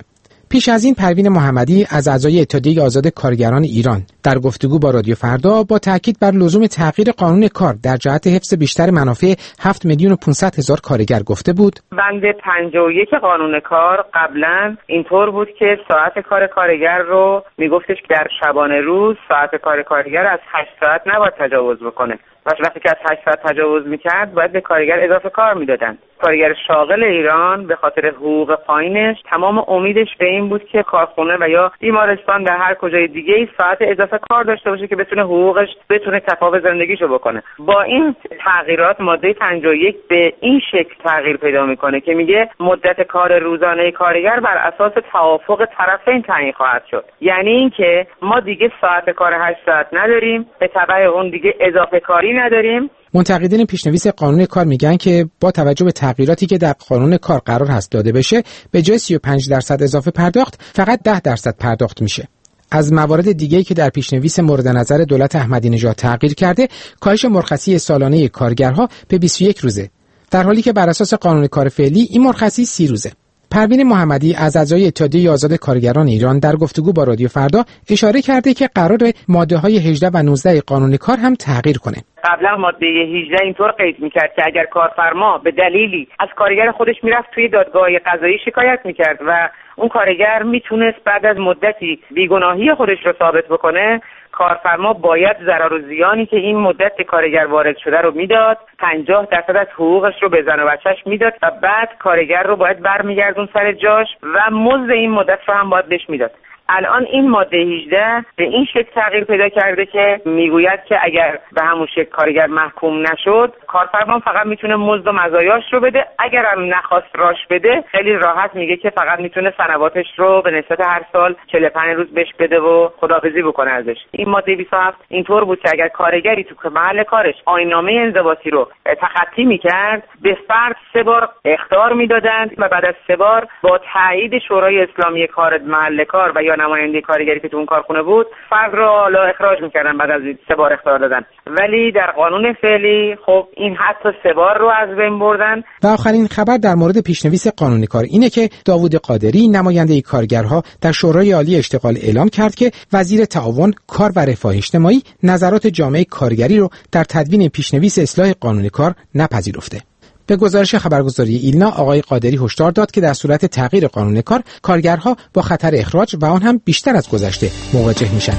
پیش از این پروین محمدی از اعضای اتحادیه آزاد کارگران ایران در گفتگو با رادیو فردا با تاکید بر لزوم تغییر قانون کار در جهت حفظ بیشتر منافع هفت میلیون و پانصد هزار کارگر گفته بود بند پنجاه و یک قانون کار قبلا اینطور بود که ساعت کار کارگر رو میگفتش که در شبانه روز ساعت کار کارگر از هشت ساعت نباید تجاوز بکنه. وقتی که از هشت ساعت تجاوز میکرد باید به کارگر اضافه کار میدادن. کارگر شاغل ایران به خاطر حقوق پایینش تمام امیدش به این بود که کارخونه و یا بیمارستان در هر کجای دیگه ای ساعت اضافه کار داشته باشه که بتونه حقوقش بتونه کفاف زندگیشو بکنه. با این تغییرات ماده پنجاه و یک به این شکل تغییر پیدا میکنه که میگه مدت کار روزانه کارگر بر اساس توافق طرفین تعیین خواهد شد. یعنی اینکه ما دیگه ساعت کار هشت ساعت نداریم، به تبع اون دیگه اضافه کاری نداریم. منتقدین پیشنویس قانون کار میگن که با توجه به تغییراتی که در قانون کار قرار هست داده بشه، به جای سی و پنج درصد اضافه پرداخت فقط ده درصد پرداخت میشه. از موارد دیگه‌ای که در پیشنویس مورد نظر دولت احمدی نژاد تغییر کرده، کاهش مرخصی سالانه کارگرها به بیست و یک روزه، در حالی که بر اساس قانون کار فعلی این مرخصی سی روزه. پروین محمدی از اعضای اتحادیه آزاد کارگران ایران در گفتگو با رادیو فردا اشاره کرده که قراره ماده‌های هجده و نوزده قانون کار هم تغییر کنه. قبلا ماده هجده اینطور قید میکرد که اگر کارفرما به دلیلی از کارگر خودش میرفت توی دادگاه قضایی شکایت میکرد و اون کارگر میتونست بعد از مدتی بیگناهی خودش رو ثابت بکنه، کارفرما باید ضرر و زیانی که این مدت کارگر وارد شده رو میداد، پنجاه درصد از حقوقش رو به زن و بچه‌ش میداد و بعد کارگر رو باید برمیگردون سر جاش و مزد این مدت رو هم باید بهش میداد. الان این ماده هجده به این شکل تغییر پیدا کرده که میگوید که اگر به همون شکل کارگر محکوم نشد، کارفرما فقط میتونه مزد و مزایاش رو بده. اگر هم نخواست راش بده، خیلی راحت میگه که فقط میتونه سنواتش رو به نسبت هر سال چهل و پنج روز بهش بده و خداحافظی بکنه ازش. این ماده بیست و هفت اینطور بود که اگر کارگری تو محل کارش آیین‌نامه انضباطی رو تخطی میکرد، به فرد سه بار اخطار میدادند و بعد از سه بار با تایید شورای اسلامی کار محل کار و یا نماینده کارگری که تو اون کارخونه بود، فرد رو حالا اخراج میکردن بعد از سه بار اخطار دادن. ولی در قانون فعلی خب این حتی سه بار رو از بین بردن. و آخرین خبر در مورد پیشنویس قانون کار اینه که داوود قادری نماینده کارگرها در شورای عالی اشتغال اعلام کرد که وزیر تعاون، کار و رفاه اجتماعی نظرات جامعه کارگری رو در تدوین پیشنویس اصلاح قانون کار نپذیرفته. به گزارش خبرگزاری ایلنا، آقای قادری هشدار داد که در صورت تغییر قانون کار، کارگرها با خطر اخراج و آن هم بیشتر از گذشته مواجه میشن.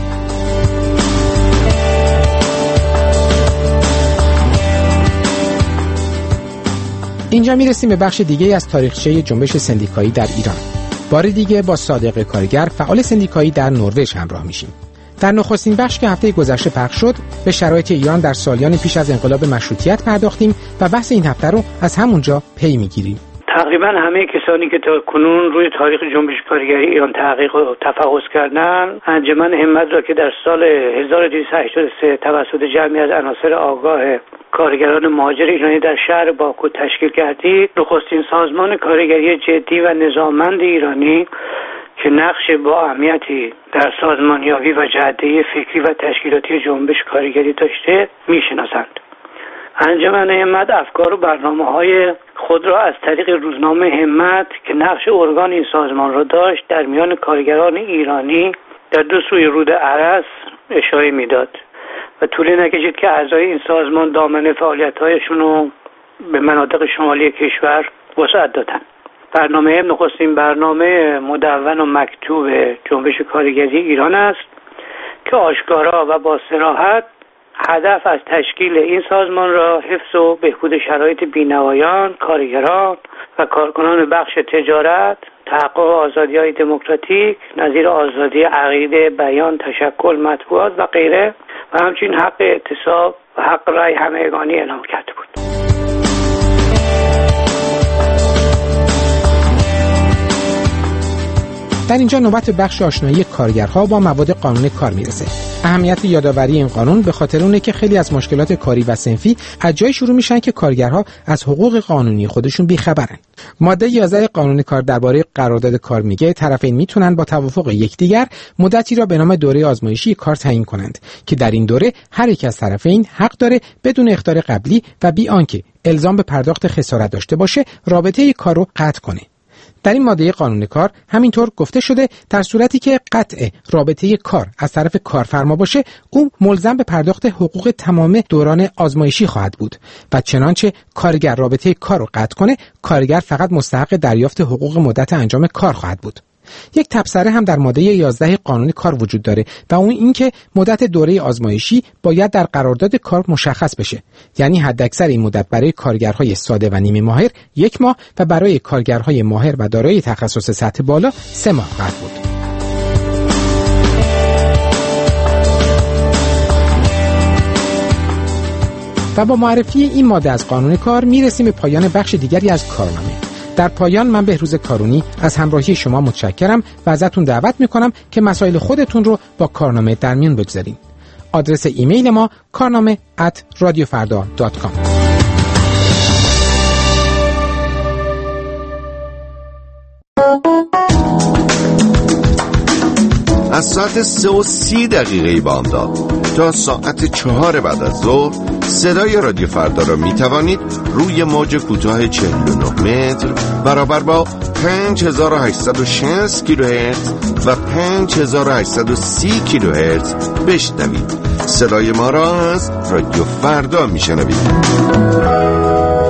اینجا میرسیم به بخش دیگه از تاریخچه جنبش سندیکایی در ایران. بار دیگه با صادق کارگر، فعال سندیکایی در نروژ همراه میشیم. در نخستین بخش که هفته گذشته پخش شد، به شرایط ایران در سالیان پیش از انقلاب مشروطیت پرداختیم و بحث این هفته رو از همونجا پی میگیریم. تقریبا همه کسانی که تا کنون روی تاریخ جنبش کارگری ایران تحقیق و تفحص کردن، انجمن همت را که در سال هزار و دویست و هشتاد و سه توسط جمعی از عناصر آگاه کارگران مهاجر ایرانی در شهر باکو تشکیل کردید، نخستین سازمان کارگری جدی و نظاممند ایرانی که نقش با اهمیتی در سازمانیابی و جهت‌دهی فکری و تشکیلاتی جنبش کارگری داشته میشناسند. انجمن همت افکار و برنامه‌های خود را از طریق روزنامه همت که نقش ارگان این سازمان را داشت در میان کارگران ایرانی در دو سوی رود ارس اشاره میداد و طولی نکشید که اعضای این سازمان دامنه فعالیت‌هایشون رو به مناطق شمالی کشور وسعت دادند. برنامه نخستین برنامه مدون و مکتوب جنبش کارگری ایران است که آشکارا و با صراحت هدف از تشکیل این سازمان را حفظ و بهبود شرایط بینوایان، کارگران و کارکنان بخش تجارت، تحقق آزادی‌های دموکراتیک نظیر آزادی عقیده، بیان، تشکل، مطبوعات و غیره و همچنین حق اعتصاب و حق رأی همگانی اعلام کرده بود. در اینجا نوبت بخش آشنایی کارگرها با مواد قانون کار میرسه. اهمیت یادآوری این قانون به خاطر اونه که خیلی از مشکلات کاری و صنفی از جای شروع میشن که کارگرها از حقوق قانونی خودشون بیخبرن. ماده یازده قانون کار درباره قرارداد کار میگه طرفین میتونن با توافق یکدیگر مدتی را به نام دوره آزمایشی کار تعیین کنند که در این دوره هر یک از طرفین حق داره بدون اخطار قبلی و بی آنکه الزام به پرداخت خسارت داشته باشه رابطه کار رو قطع کنه. در این ماده قانون کار همینطور گفته شده در صورتی که قطع رابطه کار از طرف کارفرما باشه، او ملزم به پرداخت حقوق تمام دوران آزمایشی خواهد بود و چنانچه کارگر رابطه کار رو قطع کنه، کارگر فقط مستحق دریافت حقوق مدت انجام کار خواهد بود. یک تبصره هم در ماده یازده قانون کار وجود داره و اون این که مدت دوره آزمایشی باید در قرارداد کار مشخص بشه. یعنی حداکثر این مدت برای کارگرهای ساده و نیمه ماهر یک ماه و برای کارگرهای ماهر و دارای تخصص سطح بالا سه ماه خواهد بود. و با معرفی این ماده از قانون کار میرسیم به پایان بخش دیگری از کارنامه. در پایان من بهروز کارونی از همراهی شما متشکرم و ازتون دعوت میکنم که مسائل خودتون رو با کارنامه در میون بگذارین. آدرس ایمیل ما کارنامه ات رادیو فردا دات کام. از ساعت سه و سی دقیقه بامداد تا ساعت چهار بعد از ظهر صدای رادیو فردا را می توانید روی موج کوتاه چهل و نه متر برابر با پنج هزار و هشتصد و شصت کیلوهرتز و پنج هزار و هشتصد و سی کیلوهرتز بشنوید. صدای ما را از رادیو فردا می شنوید.